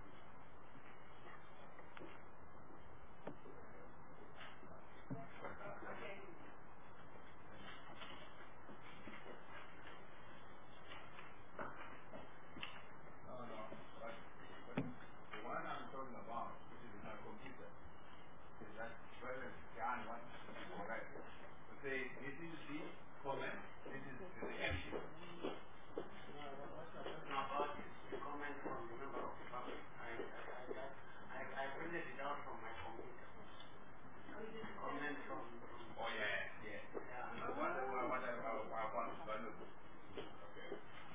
No, no. But, but the one I'm talking about, which is in my computer, is that whether Jan wants to be correct. To say this is the comment, this is the action. No, what what you're talking about is the comment from the member of the public. I I I I, I printed it out from my computer. Comment from, from Oh yeah, yeah. yeah. That's what I, what I, I, I want to value. Okay.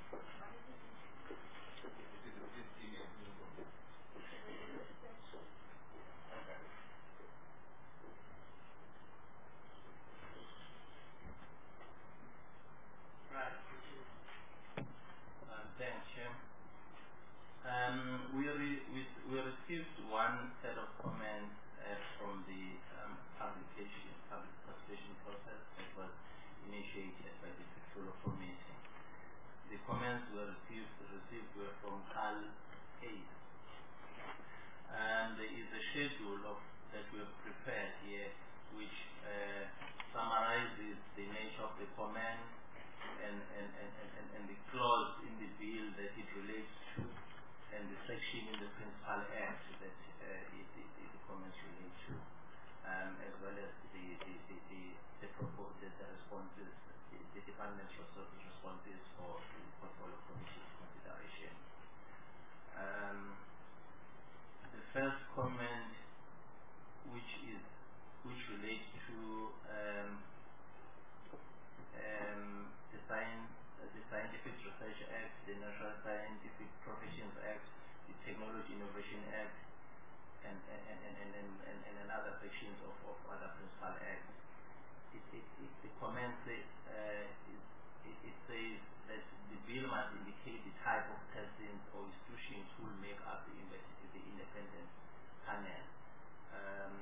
This is this email. Okay. initiated by the Portfolio Committee. The comments were received, received were from Carl Hayes. And there is a schedule of, that we have prepared here which uh, summarizes the nature of the comment and, and, and, and, and the clause in the bill that it relates to, and the section in the Principal Act that uh, it, it, it, the comments relate to, um, as well as the the the, the, the proposed the responses, the, the Department's responses for the Portfolio Committee's consideration. Um, the first comment, which is which relates to um, um, the science. The Scientific Research Act, the National Scientific Professions Act, the Technology Innovation Act, and and, and, and, and, and, and other sections of, of other principal acts. It, it, it, the comment says, uh, it, it, it says that the bill must indicate the type of persons or institutions who will make up the, the independent panel. Um,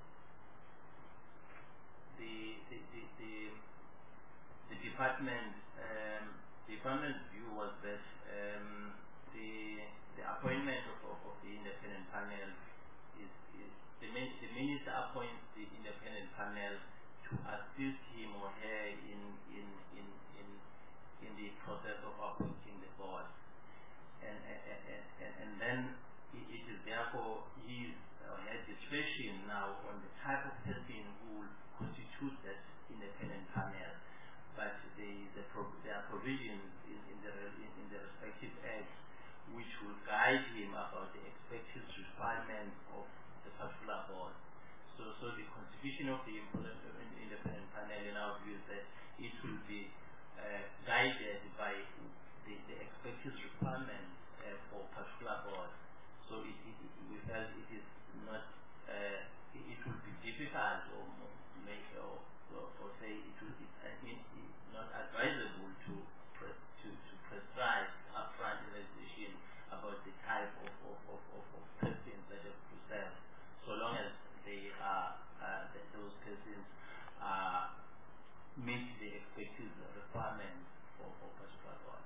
the, the, the, the, the department um, the department's view was that um, the the appointment of, of, of the independent panel is, is the, min the minister appoints the independent panel to assist him or her in in in in, in the process of appointing the board, and and, and, and then it is therefore his or her discretion now on the type of person who will constitute that independent panel. But the, the pro there are provisions in, in, the, in, in the respective acts which will guide him about the expected requirements of the particular board. So, so the constitution of the independent panel in our view is that it will be uh, guided by the, the expected requirements uh, for particular board. So it, it, it, we felt it is not, uh, it, it will be difficult or make or Or, or say it will be, I mean, it's not advisable to pre to, to prescribe upfront in legislation about the type of, of, of, of, of persons that have to serve, so long as they are uh, that those persons uh, meet the expected requirements for, for particular board.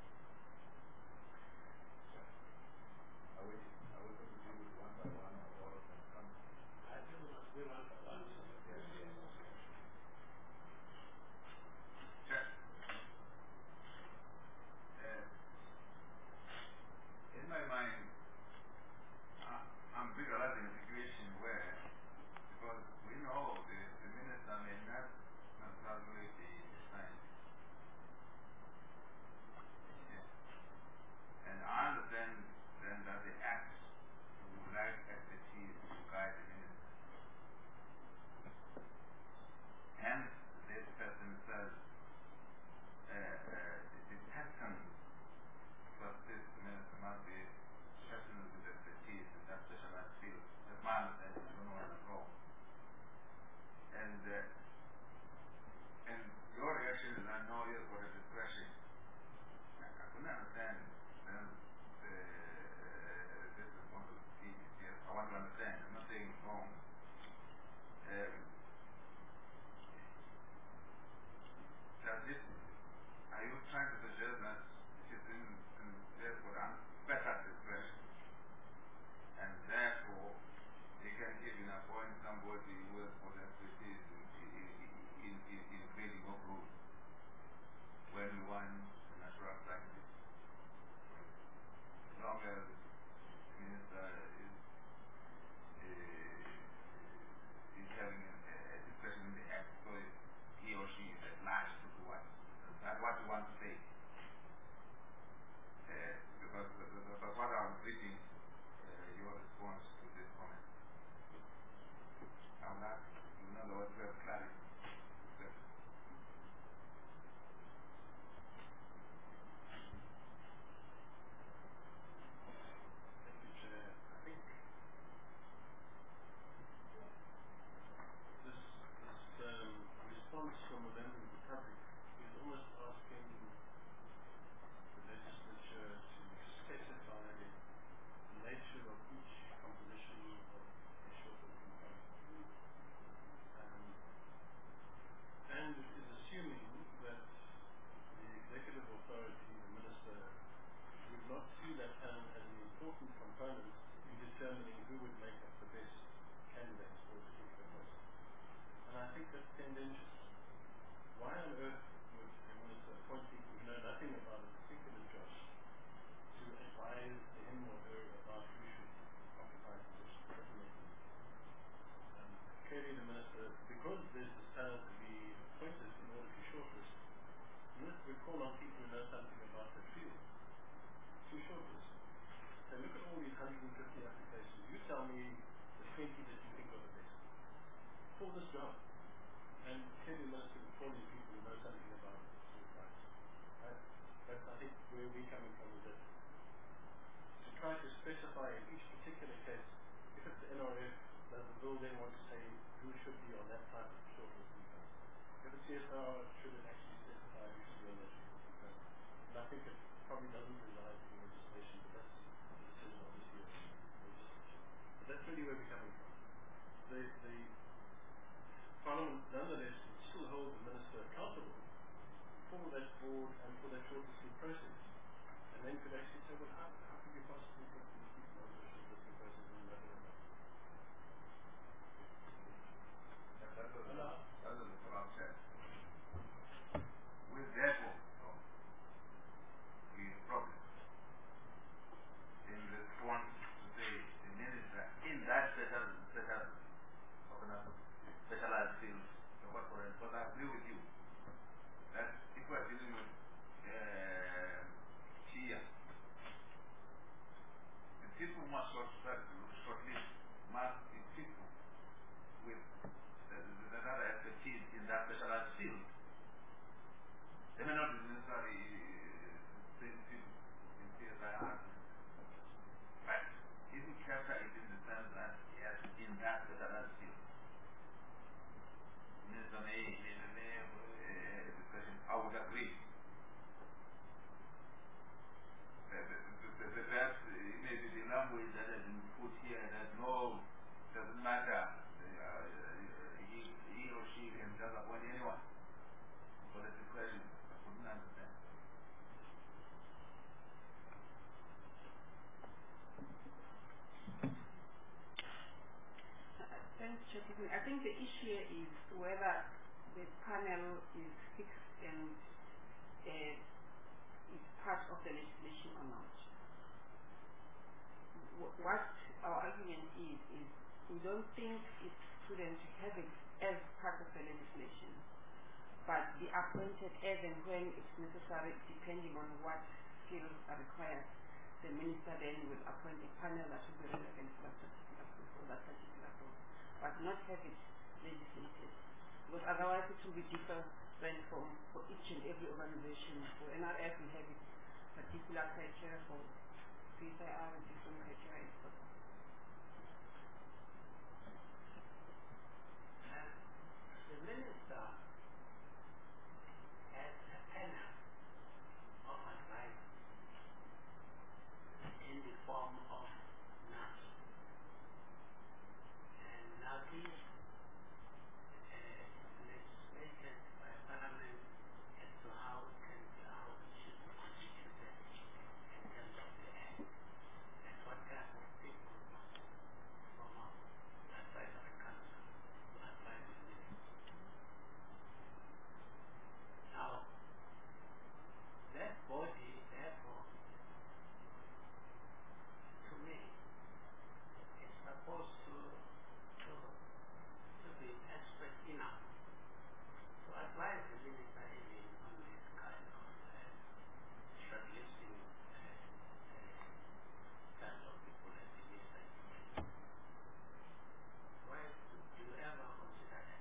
Are we, are we going to deal with one by one or all of them come? I think we must be one by one. So Yes, yes, okay. Check. Uh, in my mind, uh, I'm visualizing a situation where, because we know the, the minister may not necessarily be a scientist. call on people who know something about that field to shortlist. So look at all these one hundred fifty applications. You tell me the twenty that you think are the best for this job. And clearly the minister will call in people who know something about sort rights. Right? That's, I think, where we're coming from is that to try to specify in each particular case, if it's the N R F, does the bill then want to say who should be on that type of shortlisting post? If it's C S R, should it actually specify who should be on that shortlisting post? And I think it probably doesn't reside in legislation, but that's the decision obviously of legislation. But that's really where we're coming from. The, the Parliament nonetheless would still hold the minister accountable for that board and for that shortlisting process. And then could actually say, well, how, how could you possibly put these people on the shortlisting process and not do that? That was that was what I'm saying. With therefore the problem in response to say the minister in that special special specialized field, because I agree with you that if we are dealing with uh, Shia, the people must short shortlist must be people with that are expertise in that specialized field. They may not be necessarily same people in C S I R, but if you capture it in the sense that yes, in that specialized field. Minister may, may, may uh, discussion, I would agree. Perhaps it may be the language that has been put here that no, doesn't matter, uh, he, he or she can just appoint anyone for the discussion. I couldn't understand. Thanks, Chairperson. I think the issue here is whether the panel is fixed and uh, is part of the legislation or not. W what our argument is, is we don't think it's prudent to have it as part of the legislation, but be appointed as and when it's necessary, depending on what skills are required. The minister then will appoint a panel that will be relevant for that particular post or that particular post, but not have it legislated, because otherwise it will be different from for each and every organization. For N R F we have its particular criteria, for C S I R different criteria, et cetera. The minister has a panel of advice in the form of NACI. And NACI uh, is legislated by Parliament as to how it can how it should be constituted in terms of the act and what type of people must form up the advisory council to advise the minister. Now, that body, therefore, to me, is supposed to, to, to be expert enough to advise the minister even on this kind of uh, shortlisting uh, uh, kind of people that the minister is. Why do you ever consider that?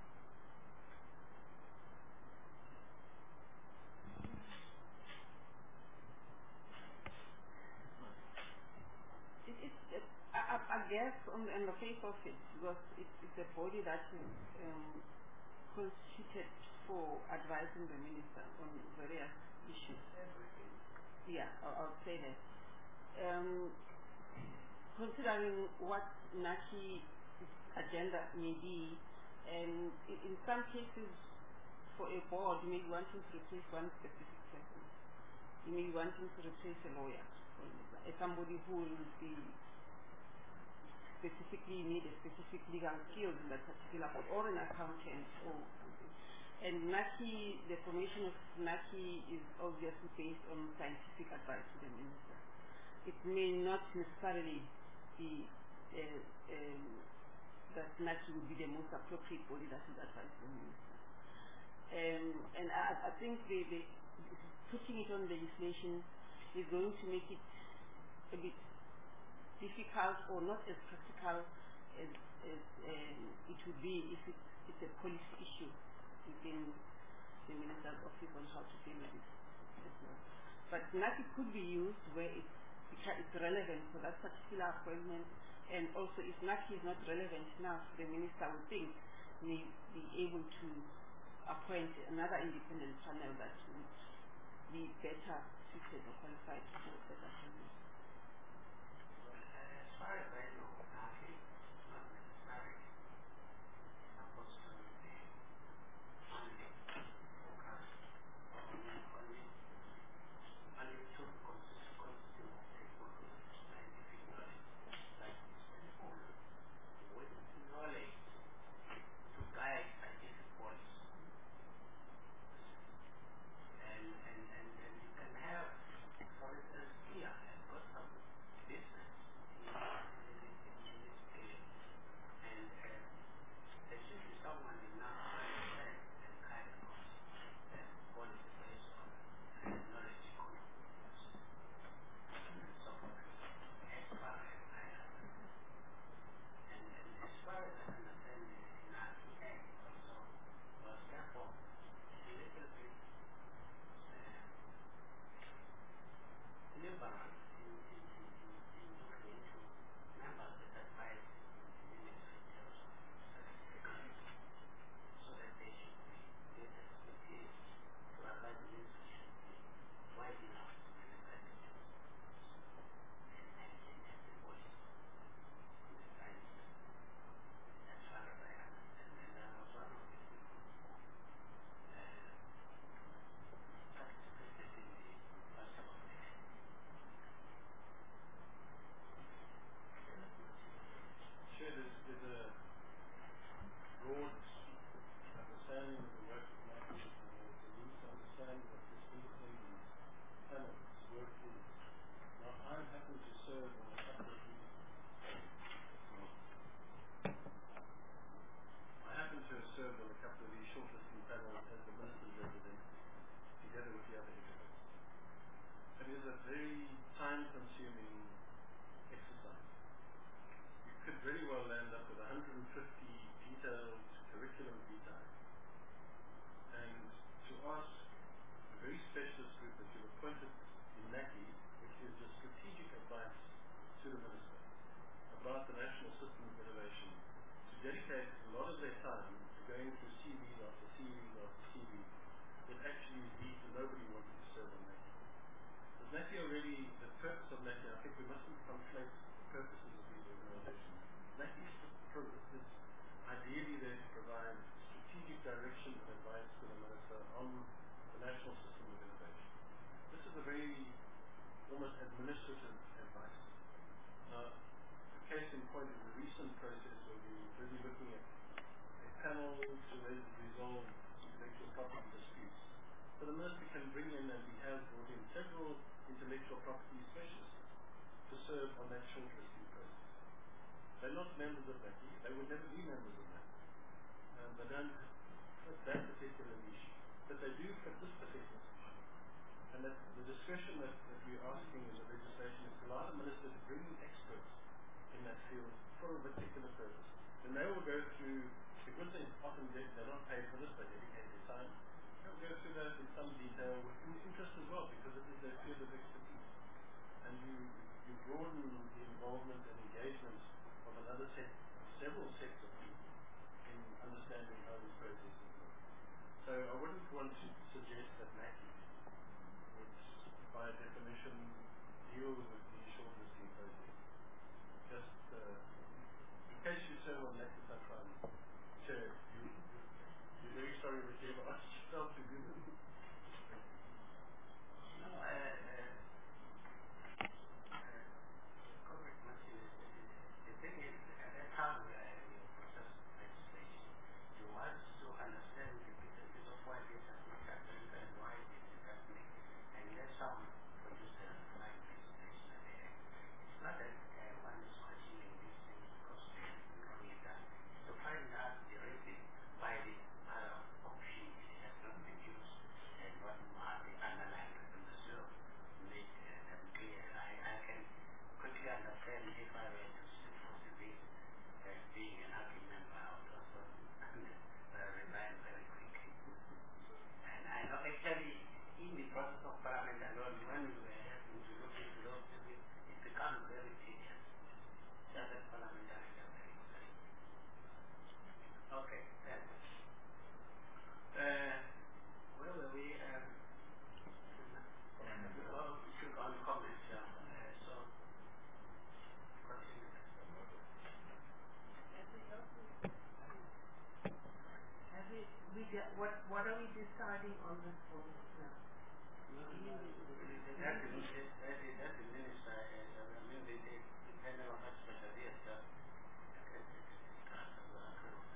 It, it's, it, I, I guess on the, on the face of it, because it, it's a body that is um, constituted for advising the minister on various issues. Everything. Yeah, I'll, I'll say that. Um, considering what NACI's agenda may be, and in, in some cases, for a board, you may be wanting to replace one specific person. You may be wanting to replace a lawyer, for example, as somebody who will be specifically need a specific legal skills in that particular board, or an accountant, or something. And NACI, the formation of NACI is obviously based on scientific advice to the minister. It may not necessarily be uh, um, that NACI would be the most appropriate body that would advise the minister. Um, and I, I think the, the putting it on legislation is going to make it a bit difficult or not as practical as, as um, it would be if it, it's a policy issue within the Minister's office on how to deal with it. But NACI could be used where it's, it's relevant for that particular appointment, and also if NACI is not relevant now, the Minister would think may be able to appoint another independent panel that would be better suited or qualified for that appointment. As far as I know, NACI is not necessarily supposed to be only focused on only only to consisting of people with scientific knowledge, like people with knowledge to guide scientific policy. And, and, and, and you can have, for instance, here, I've got some business in, in, in, in this area, and uh, there should be someone in now understand and guide us and policy based on uh, knowledge economy. So, as far as I understand, and, and as far as I understand, in our Act also was therefore a little bit liberal in, in, in, in, in looking into members that advise the ministry in terms of certification, so that they should be get expertise to advise the ministry should be wide enough to be decided to and and and have the voice in the prime minister. As far as I understand, and I was one of the people who uh, participated in the passing of the act. Sure, there's, there's a broad understanding of the work of NACI, and there's a loose understanding of this independent panel's work is. Now, I happen to serve on a couple of these. I happen to have served on a couple of these shortlisting panels as the minister's representative, together with the other experts. It is a very time-consuming exercise. You could very well end up with one hundred fifty detailed curriculum vitae. And to ask a very specialist group that you've appointed in NACI, which is just strategic advice to the minister about the national system of innovation, to dedicate a lot of their time to going through C Vs after C Vs after C Vs that actually lead to nobody wanting to serve on NACI. Because NACI already, the purpose of NACI, I think we mustn't conflate the purposes of these organizations. NACI is, is ideally there to provide strategic direction and advice to the minister on the national system of innovation. This is a very almost administrative advice. Uh, a case in point is the recent process where we're really looking at a panel to resolve intellectual property disputes. So the minister can bring in, and he has brought in, several intellectual property specialists to serve on that shortlisting process. They're not members of NACI, they would never be members of NACI. Um, they don't fit that particular niche, but they do fit this particular niche. And that the discretion that, that we're asking in the legislation is to allow the minister to bring in experts in that field for a particular purpose. And they will go through, the good thing, often they're not paid for this, they dedicate their time. They'll go through that in some detail with interest as well, because it is their field of expertise. And you, you broaden the involvement and engagement of another set, several sets of people in understanding how these processes work. So I wouldn't want to suggest that NACI would, by definition, deal with the shortlisting process. Just uh, in case you serve on NACI sometime, Chair, you, you, you're very sorry that you ever asked yourself to do this. No, uh, uh, correct, Martin. The thing is, at that time we are in the process of legislation, you want to understand the bit and bit of why this has not happened and why this is happening, and that's how we produce the right legislation at the end. It's not that uh, one is questioning these things because we have wrongly done. process of parliamentary law, when we were having to look into those things, it becomes very tedious. Just as parliamentary law. Okay, then. Uh, where were we? Um, oh, we took on comments, yeah. Uh, so, continue. Have we, we get, what, what are we deciding on this for now? That's the minister, that's the minister, and I mean, the, the, the panel of experts are there, so I can discuss as well.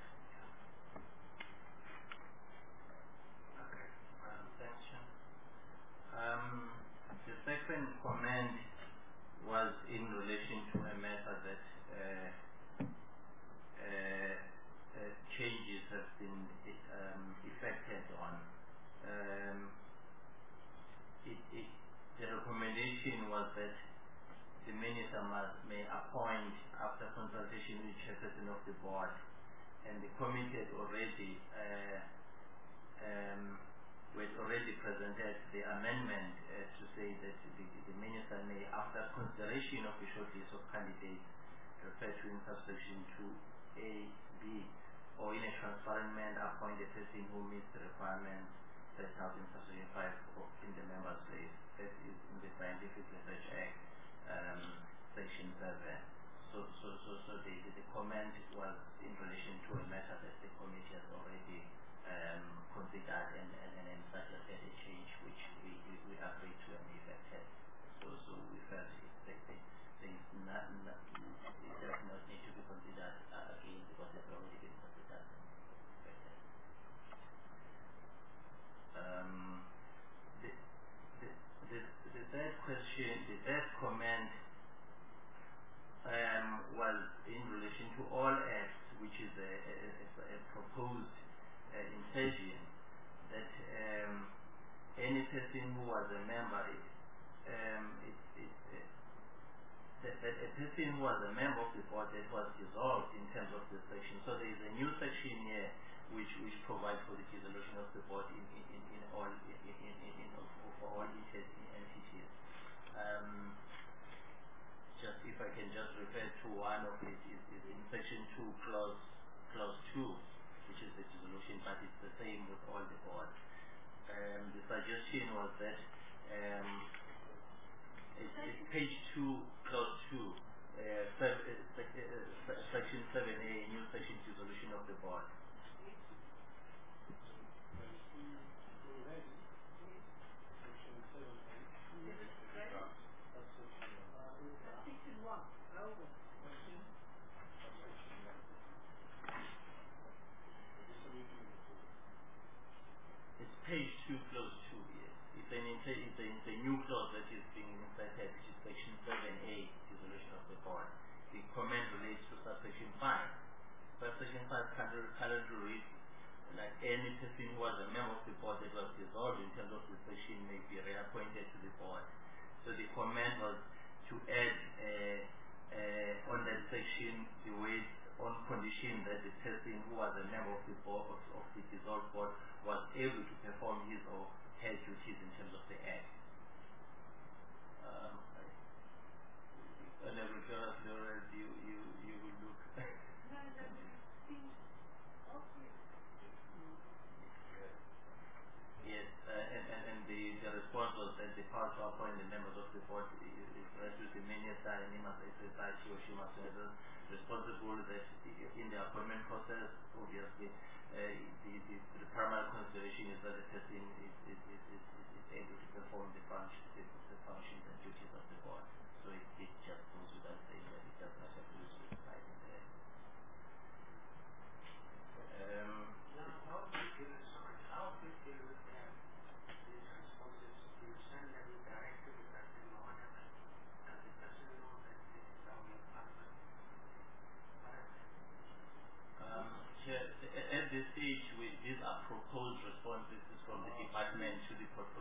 Okay. Um, thanks, Sean. Um, the second comment was in relation to a matter that uh, uh, uh, changes have been um, effected on. Um, it, it, the recommendation was that the minister must, may appoint after consultation with chairperson of the board, and the committee had already uh, um, we had already presented the amendment uh, to say that the, the minister may, after consideration of the shortlist of candidates, refer to in subsection two A, B, or in a transparent manner appoint a person who meets the requirements set out in subsection five of in the member states. That is in the Scientific Research Act, um, section seven. So, so, so, so the, the, the comment was in relation to a matter that the committee has already um, considered and, and, and suggested a change which we, we, we agreed to and effected. So, so we felt it, that there is not, not, it does not need to be considered uh, again because it's already been considered and effected. Um, the, the, the, the third question, the third comment um, was in relation to all acts, which is a, a, a, a proposed uh, insertion that um, any person who was a member, it, um, it, it, it, that, that a person who was a member of the board that was dissolved in terms of the section. So there is a new section here which which provides for the dissolution of the board in in, in, in all in, in, in, in for all interested entities. Um, just if I can just refer to one of it is, is in section two clause clause two, which is the dissolution, but it's the same with all the boards. Um, the suggestion was that um, it's, it's page two clause two, uh, sub, uh, sec, uh, section seven A, new section dissolution of the board. It's page two, clause two, yes. It's an inter it's, a, it's a new clause that is being inserted, which is section seven A, dissolution of the board. The comment relates to subsection five. Subsection five currently reads like any person who was a member of the board that was dissolved in terms of the section may be reappointed to the board. So the comment was to add uh, uh, on that section the words on condition that the person who was a member of the board of, of the dissolved board was able to perform his or her duties in terms of the act. Um, and every class you you you will look. Yes, uh, and, and, and the, the response was that the power to appoint the members of the board is, is vested with the minister, and he must exercise, he or she must be responsible that in the appointment process, obviously, uh, the, the, the primary consideration is that the person is, is, is, is, is able to perform the, function, the, the functions and duties of the board. So it, it just goes without saying that it does not have to be specified in there. Um, now, how do you deal, sorry, how do you deal with them, these responses? Do you send them direct to the person or whatever? Does the person know that this is how your husband? Um, here, at this stage, we, these are proposed responses from the department to the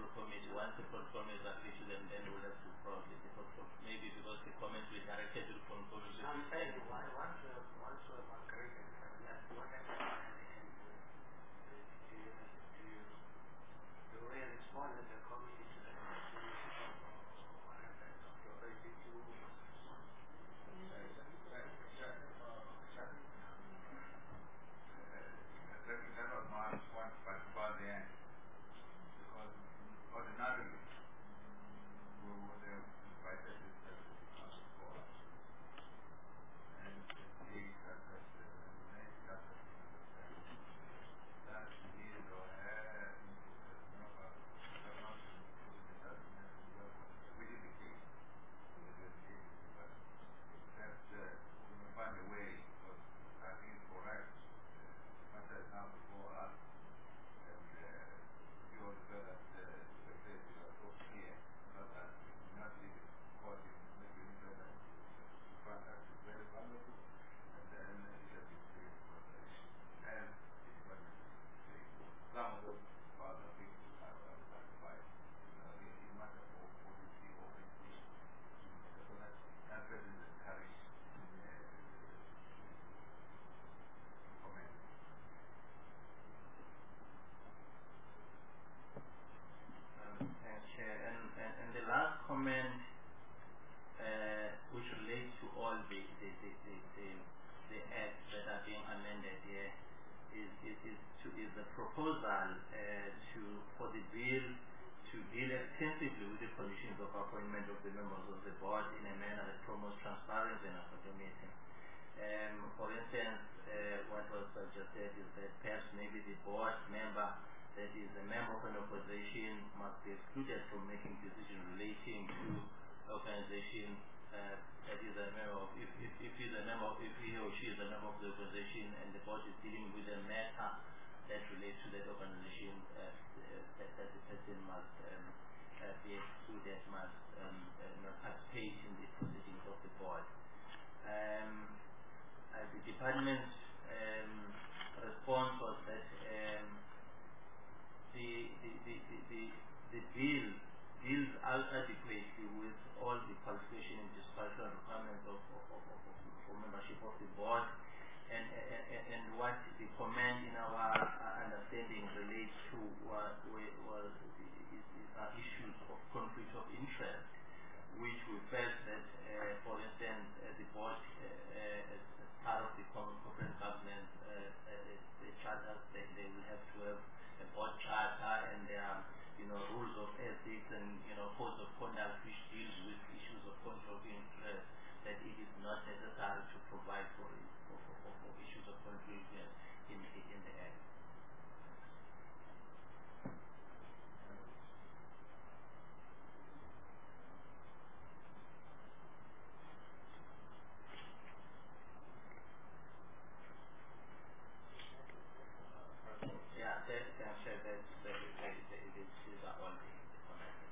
the bill to deal extensively with the conditions of appointment of the members of the board in a manner that promotes transparency and accountability. Um, for instance, uh, what was suggested is that perhaps maybe the board member that is a member of an organization must be excluded from making decisions relating to organization uh, that is a member of, if, if, if he's a member, if he or she is a member of the organization and the board is dealing with a matter that relates to that organization, uh, uh, that, that the person must um, uh, be excluded, must um, uh, not participate in the proceedings of the board. Um, uh, the department's um, response was that um, the, the, the, the, the, the bill deals adequately with all the qualification and discretion requirements of, of, of, of, of, for membership of the board, and, and, and what the comment in our uh, understanding relates to what was is, is our issues of conflict of interest, which we felt that, uh, for instance, uh, the board, uh, uh, as, as part of the corporate governance, uh, uh, the charter, they, they will have to have a board charter and their, you know, rules of ethics and, you know, codes of conduct which deals with issues of conflict of interest, that it is not necessary to provide for, for, for, for issues of conflict in, in the act. Yeah, that, that, that, that, that, that, that, it is, these are all the comments.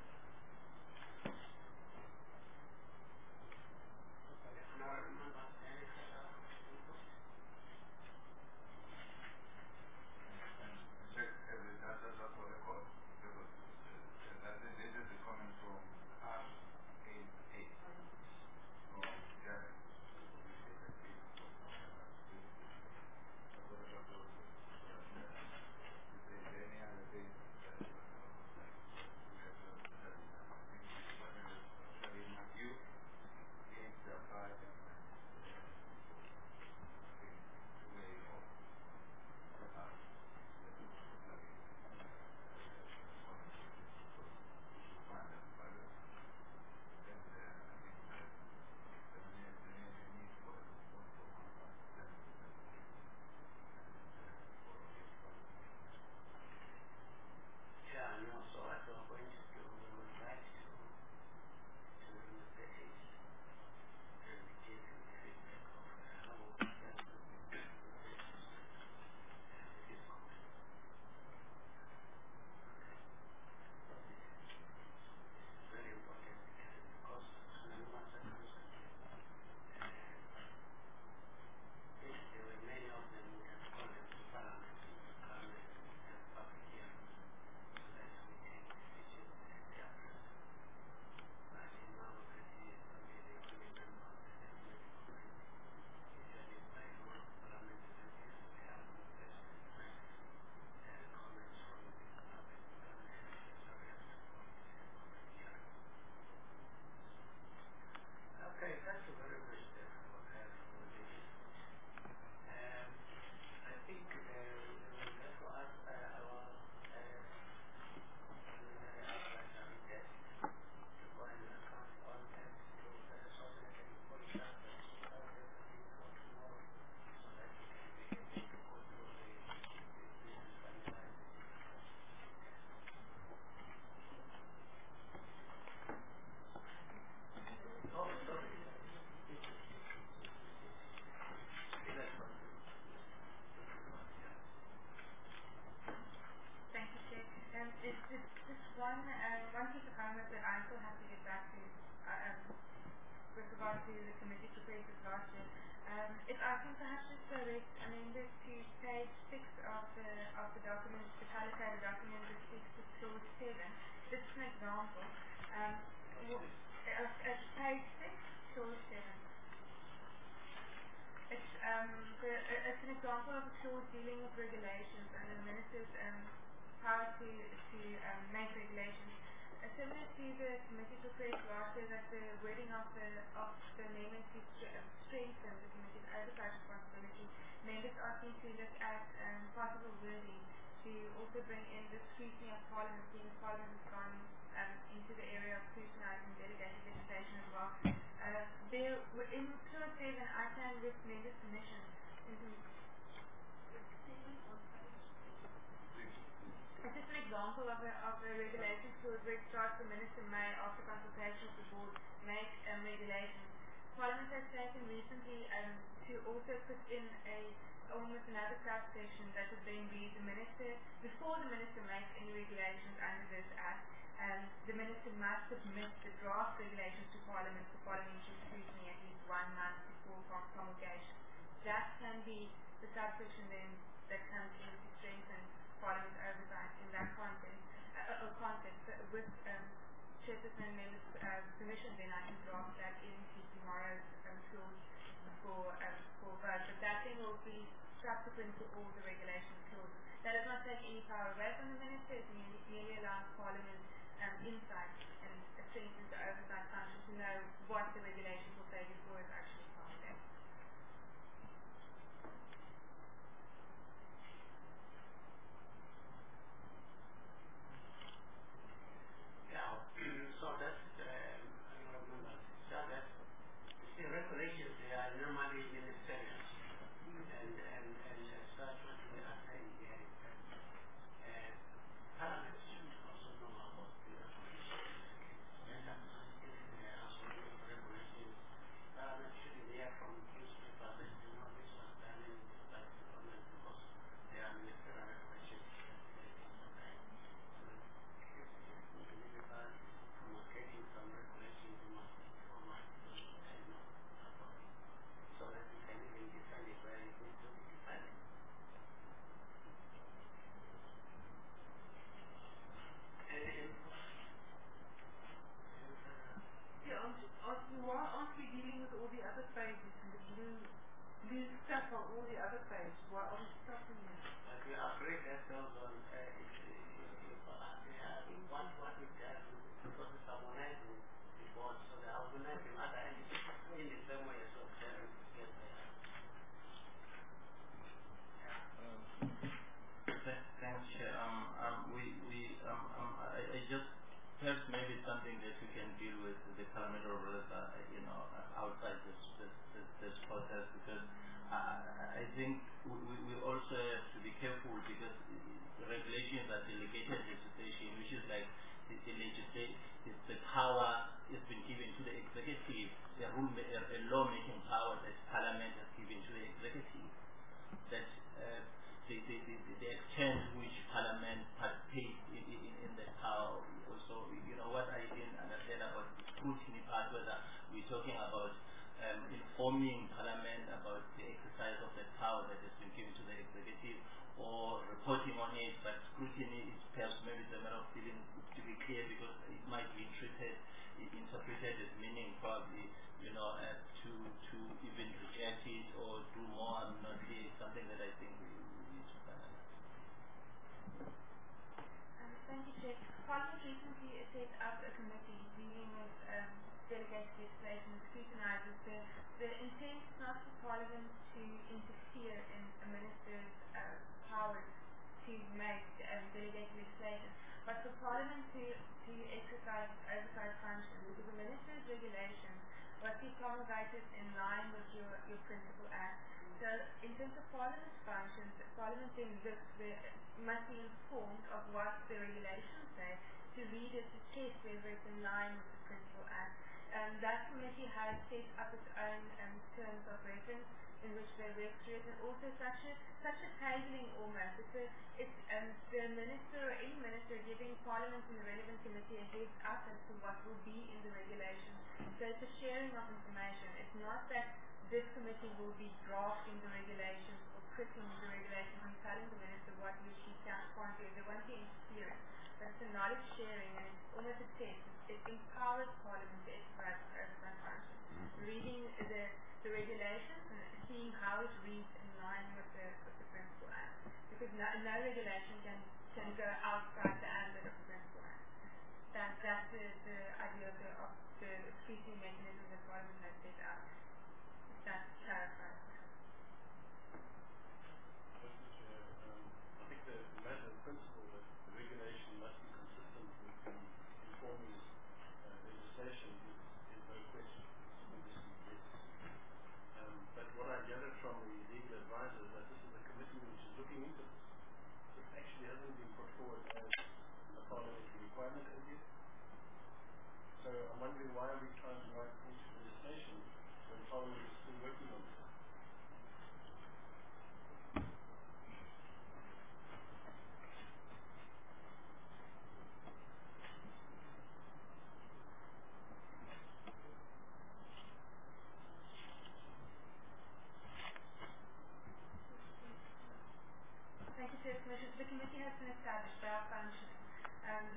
Check every data just for record, because uh, that is, this is the comment from R eight eight from Jared. Any other thing that we have to have in my view, it's a part of way of the past. Yeah, no, so what we're going to do, we would like to, to look at it and give you the feedback of uh, how we can do this comment. It's very important because under normal circumstances, uh, if there were many of them, we can call them to Parliament to come and have public hearings so that we take decisions and they are present. But in now that he is only the only member that has made a comment, usually by law, parliamentary duties, they have no place to express uh, comments from the public. We don't have it, so we have to call it a public hearing. Okay, thank you very much uh, for, uh, for the input. Um, I think uh, we will have to ask uh, our uh, preliminary advisor in that to go and account on that to uh, so that they can polish up and sort out everything for tomorrow so that we can be able to go through the, the, the and finalize the different Oh, sorry. Thank you, Chair. Um, it's just, just one, um, one piece of comment that I still have to get back to, uh, um, with regard to the committee proposals last year. Um, if I can perhaps just direct amenders to page six of the of the document, the color-coded document that speaks to clause seven. This is an example. Um, of, of page six, clause seven. It's um the, it's an example of a clause dealing with regulations and the minister's um power to to um, make regulations. Uh, similar to the committee's request last year that the wording of the of the amendment to st uh, strengthen the committee's oversight responsibility, members asking to look at um, possible wording to to also bring in the scrutiny of Parliament, seeing Parliament has gone um, into the area of scrutinising delegated legislation as well. Uh, there, in clause seven, I can recommend a submission into it's just an example of a, of a regulation clause where it starts the Minister may, after consultation with the board, make um, regulations. Parliament has taken recently um, to also put in a almost another subsection that would then be the Minister, before the Minister makes any regulations under this Act, um, the Minister must submit the draft regulations to Parliament for parliamentary scrutiny at least one month before promulgation. That can be the subsection then that comes in to strengthen Parliament's oversight in that context, uh, or context. Uh, with um, Chairperson Member's uh, permission, then I can draft that into tomorrow's um, clause for um, for vote. But that then will be subsequent to all the regulation clauses. That does not take any power away from the Minister. It merely, merely allows Parliament um, insight and strengthens the oversight function to know what the regulations will say before it's actually promulgated. Yeah, so that's, um, I don't remember, so that the regulations, they are normally ministerial, and, and, and as such what we are saying here is that uh, Parliament should also know about the regulations. And that if they are also doing regulations, Parliament should hear from newspapers that you know this was done in the Vice Government because they are ministerial regulations. Communicating some regulations must be formal and not properly, so that we can even defend it where it needs to be defended. And, and, and uh, Yeah, aren't, aren't, why aren't we dealing with all the other pages and the blue, blue stuff on all the other pages? Why are we stopping there? but we are afraid that those on uh, if, if, if, uh, they are what what it does because it's harmonizing before, so they are harmonizing other entities in the same way as well. Yes, Um, th- thanks, Chair. Um, um, we, we, um, um, I, I just, perhaps maybe something that we can deal with the parliamentary rules, uh, you know, outside this, this, this, this process, because uh, I think we, we also have to be careful because the regulations are delegated legislation, which is like the, the legislation, the power has been given to the executive, the rule, a, a law-making power that Parliament has given to the executive. That uh, the, the, the, the extent to which Parliament participates in, in, in the power. Also, you know, what I didn't understand about the scrutiny part, whether we're talking about um, informing Parliament about the exercise of the power that has been given to the executive, or reporting on it, but scrutiny is perhaps maybe it's a matter of feeling to be clear because it might be treated, interpreted as meaning probably, you know, uh, to to even reject it or do more. I'm not clear. It's something that I think we, we need to finalize. Um, thank you, Chair. Parliament recently set up a committee dealing with um, delegated legislation and scrutinizes the, the intent is not for Parliament to interfere in a minister's uh, powers to make um, delegated legislation, but for Parliament to, to exercise oversight functions, because the minister's regulations must be promulgated in line with your, your principal act. So in terms of Parliament's functions, Parliament then looks the, must be informed of what the regulations say to read it, to test whether it's in line with the principal act. Um, that committee has set up its own um, terms of reference in which they work through it, and also such a such a tabling almost. It's, a, it's um, the minister or any minister giving Parliament and the relevant committee a heads up as to what will be in the regulations. So it's a sharing of information. It's not that this committee will be drafting the regulations or putting the regulations and telling the minister what he or she can't do. They won't be interfering. But it's a knowledge sharing, and it's almost a test. It, it empowers Parliament to exercise oversight function. Reading the, the regulations and seeing how it reads in line with the, with the Principal Act. Because no, no regulation can, can go outside the ambit of the Principal Act. That, that's the, the idea of the, of the scrutiny mechanism that Parliament has set up. That clarifies. Mister Chair, um, I think the matter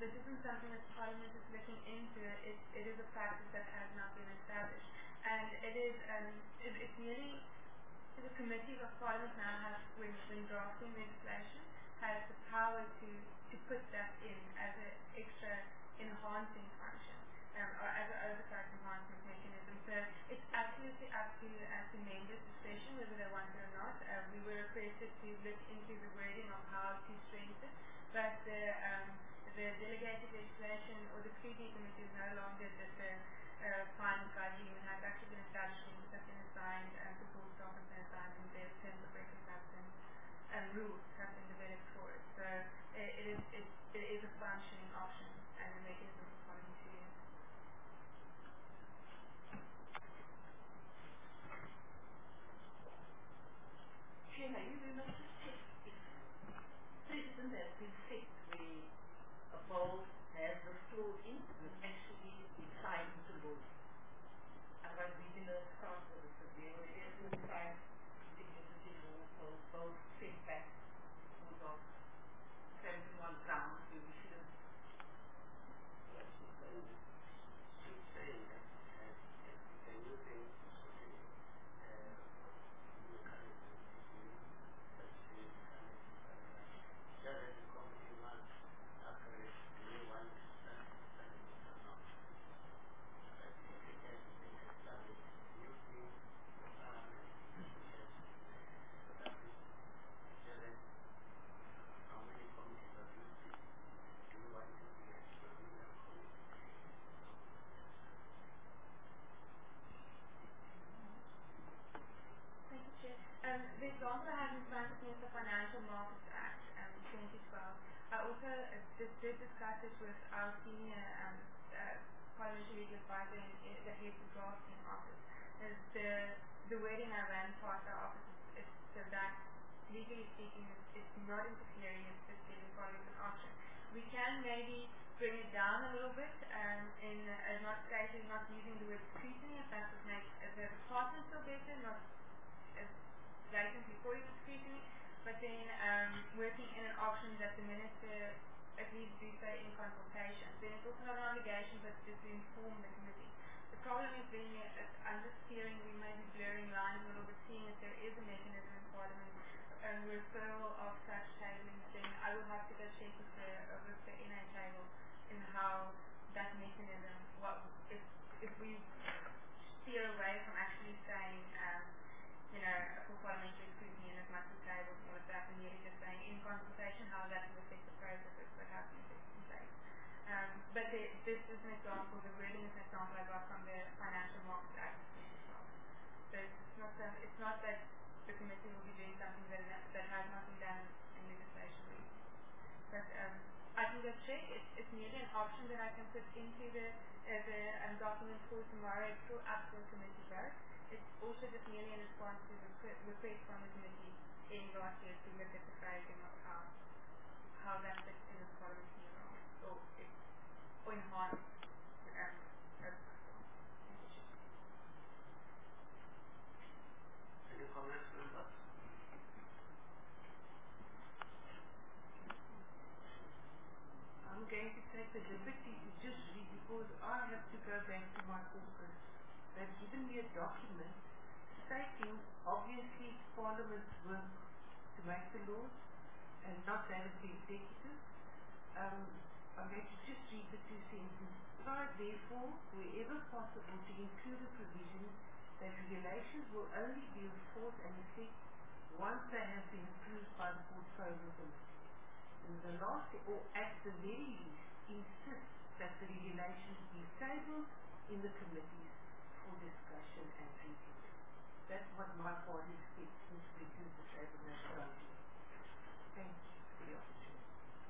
this isn't something that Parliament is looking into. It, it is a practice that has not been established. And it is, um, it, it's merely the committee of Parliament now has, when, when drafting legislation, has the power to, to put that in as an extra enhancing function, um, or as an oversight enhancement mechanism. So it's absolutely up to, uh, to members' discretion whether they want it or not. Uh, we were requested to look into the wording of how to strengthen, but the, um, the delegated legislation or the scrutiny committee is no longer just a uh, finance regime. It has actually been established, and has been assigned, and support staff has been assigned, and their terms of reference have been, and rules have been developed for it. So it, it is it, it is a functioning option and a mechanism for Parliament to use. Chair, you will not just check if precedent has been set where a bill has the floor in and actually it's signed into law. Otherwise we've been a start with this again. It has been signed significantly law for both setback because of seventy-one grounds where we should have. She's saying that uh, the new thing is something uh, mechanism is new, but the mechanism just as the committee wants after the new one start starting it or not. But if it has been established, new thing for Parliament, which has been uh, established, just as how many committees have used it, do you want to be a tribunal committee? Thank you, Chair. Um, the example I have in front of me is the Financial Markets Act, um, twenty twelve. I also uh, just did discuss this with our senior um, uh, parliamentary legal advisor in, in the head of the drafting office. Is the the wording I ran past our office is, is so that legally speaking, it's, it's not interfering, it's just giving Parliament an option. We can maybe bring it down a little bit, um, in uh, not stating, not using the word scrutiny, if that would make uh, the department feel better, not as blatantly calling it scrutiny, but then um, working in an option that the minister at least do so in consultation. Then it's also not an obligation, but just to inform the committee. The problem is when uh, under steering, we may be blurring lines a little bit, seeing if there is a mechanism in Parliament, um, referral of such tabling, then I will have to go check with the, uh, with the N A table in how that mechanism, what if, if we steer away from actually saying, um, you know, for parliamentary scrutiny and as much as tables and all of that, and really just saying in consultation how that will affect the processes that have been taking place. Um, but the, this is an example, the wording is an example I got from the Financial Markets Act of twenty twelve. So it's not, that, it's not that the committee will be doing something that, that has not been done in legislation recently. But um, I can just check, it's, it's merely an option that I can put into the, uh, the um, document for tomorrow for up to a committee vote. It's also just merely in response to the request from the committee in last year to look at the phrasing of how how that fits in as part of the new role, or, it, or enhance um, Any comments, members? I'm going to take the liberty to just read because I have to go back to my caucus. They've given me a document stating obviously it's Parliament's work to make the laws and not that of the executive. Um, I'm going to just read the two sentences. Try therefore, wherever possible, to include a provision that regulations will only be of force and effect once they have been approved by the Portfolio Committee. And the last, or at the very least, insists that the regulations be tabled in the committees for discussion and review. That's what my party expects since we do the table methodology. Thank you for the opportunity.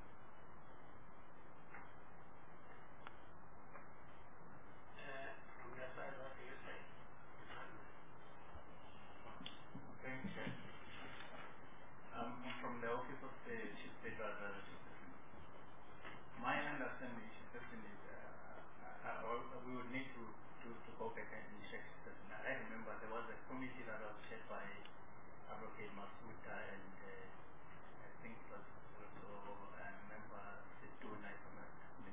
Uh, from your side, what do you say? Thank you, Chair. Um, I'm from the Office of the Chief State Advisor. My understanding is uh, uh, uh, we would need to, to, to go back and check. I remember there was a committee that was chaired by Advocate Masuta and uh, I think it was also a member Siduna, if I'm not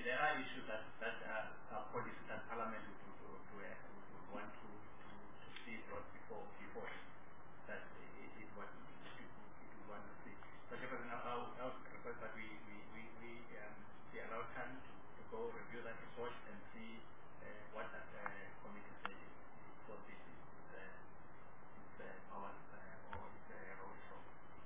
there are issues that, that are, are policies that Parliament would, would, would, would, would want to, to, to see brought before, before it, that it, it, what it, it, it would want to see. So, Chairperson, I would request that we, we, we, we um, be allowed time to, to go review that report and see uh, what that uh, committee says. So this is uh, its uh, powers uh, or its uh, role from.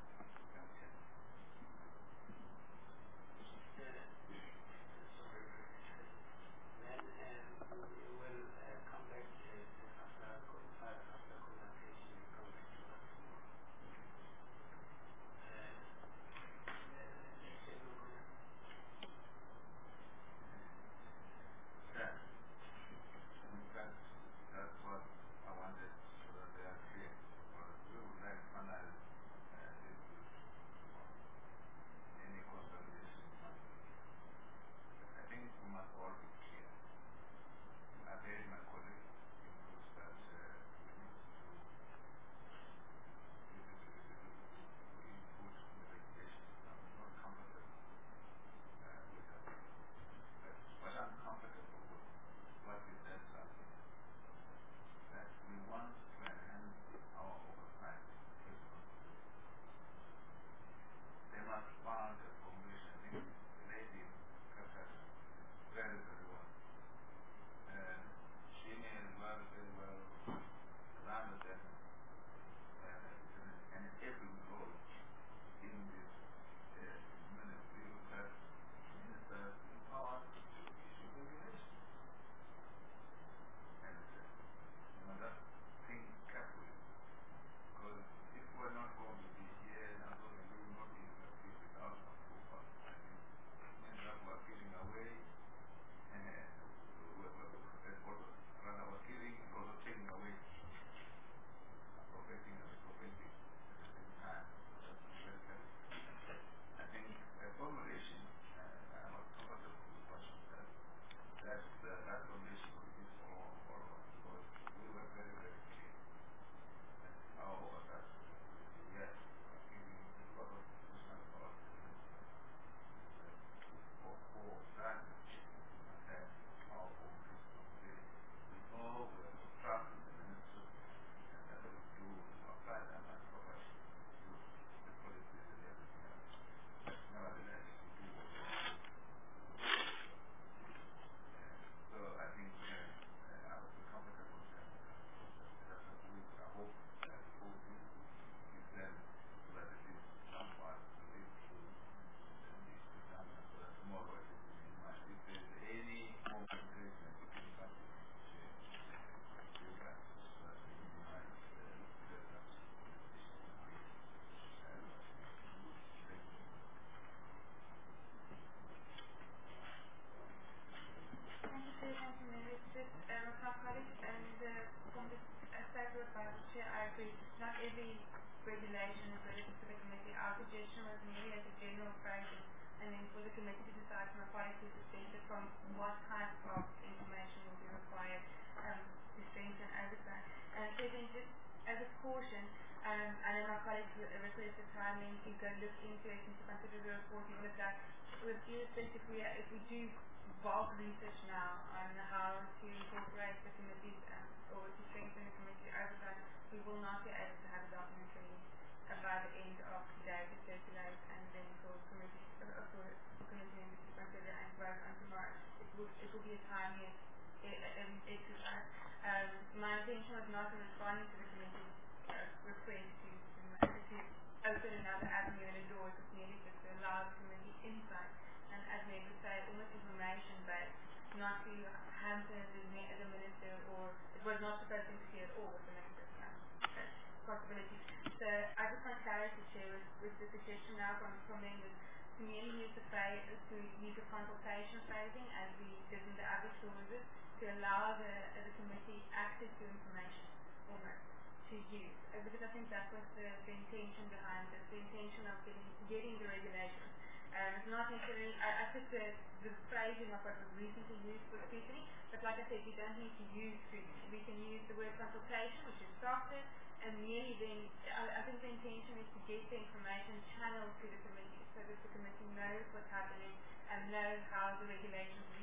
Not every regulation is related to the committee. Our suggestion was merely as a general phrase, and then for the committee to decide from a policy perspective from what type of information will be required um, to strengthen oversight. And so then just as a caution, um, I know my colleagues requested timing to go look into it and to consider the report, even if that, with due respect, if we, if we do bulk research now on how to incorporate the committees um, or to strengthen the committee oversight, we will not be able to have a document released uh, by the end of today to circulate and then for committee uh, for committee members to consider and vote on tomorrow. It will it will be a timely um, exercise. Um, my intention was not in responding to the committee's uh, request to, to to open another avenue and a door. It was merely just to allow the committee insight and, as members say, almost information based, not to hamper the, the minister, or it was not supposed to interfere at all with the minister's possibilities. So I just want clarity to share with, with the suggestion now from, from members to merely use the phrase, to use the consultation phrasing as we did in the other clauses to allow the, uh, the committee access to information almost to use. Uh, because I think that was the, the intention behind this, the intention of getting, getting the regulations. Um, it's not necessarily, I, I took the, the phrasing of what was recently used for scrutiny, but like I said, you don't need to use scrutiny. We can use the word consultation, which is softer, and merely then, I, I think the intention is to get the information channeled to the committee so that the committee knows what's happening and knows how the regulations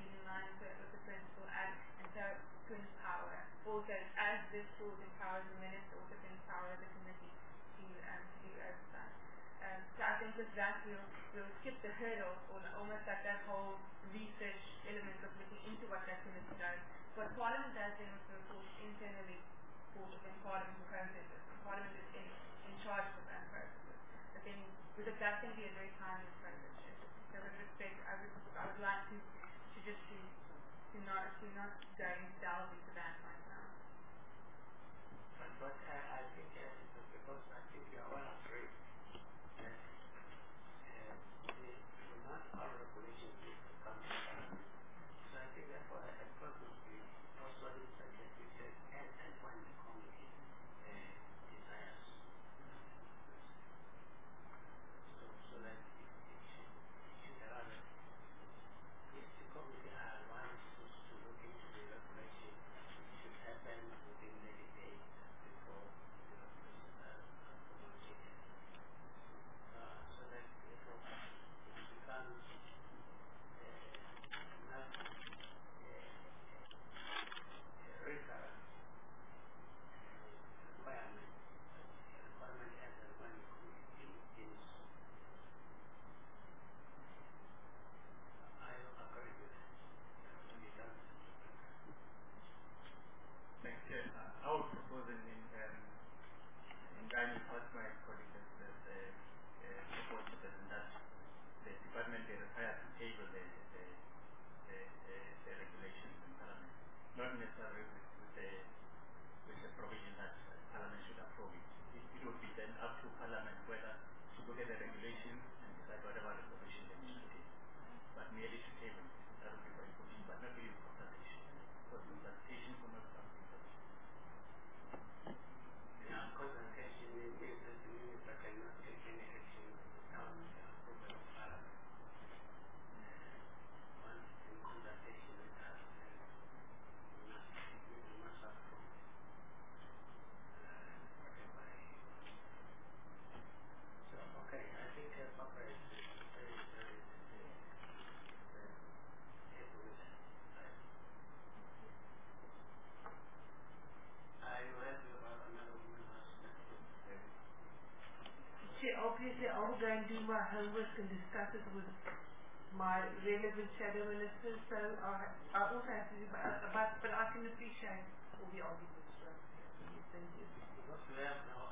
clause empowers the minister, also can empower the committee to, um, to do oversight. Um, so I think with that we'll, we'll skip the hurdle, or almost like that whole research element of looking into what that committee does. What Parliament does then is report internally for the Parliament processes. Parliament is in, in charge of that processes. But then, because that's going to be a very timely process. So with respect, I would, I would like to, to just to, to not, to not go and delve into that right now. But, but uh, I think, uh, because I think we are all afraid that uh, the, not all regulations need to come to Parliament. So I think therefore a problem will be also inside that we said, and, and when the committee uh, desires. So, so that it, it should, it should allow that if the committee are advised to, to look into the regulation, it should happen within thirty days before the regulations are, are promulgated. Uh, so that therefore it becomes uh, not uh, a recurrent requirement, but a requirement as and when the committee is. I agree with that. When you don't. Next year, uh, I would propose in, in, um, in line with what my colleague has, has uh, uh, proposed, that the department is required to table the, the, the, the, the regulations in Parliament, not necessarily with, with, the, with the provision that uh, Parliament should approve it. it. It would be then up to Parliament whether to look at the regulations and decide whatever regulation they wish to take. But merely to table it, that would be very important, but not really consultation. Because consultation will not come to that. Yeah, consultation means that the minister cannot take any action without the approval of Parliament. Uh, once in consultation with us, then we must, we must approve uh, whatever he wants. So, okay, I think uh, Papa is very, very, very, very able with that. Right? I will have you about another woman who has not put very. See, obviously I will go and do my homework and discuss it with my relevant shadow ministers, so I, I also have to do my, but, but I can appreciate all the arguments. So, thank you. Because we have now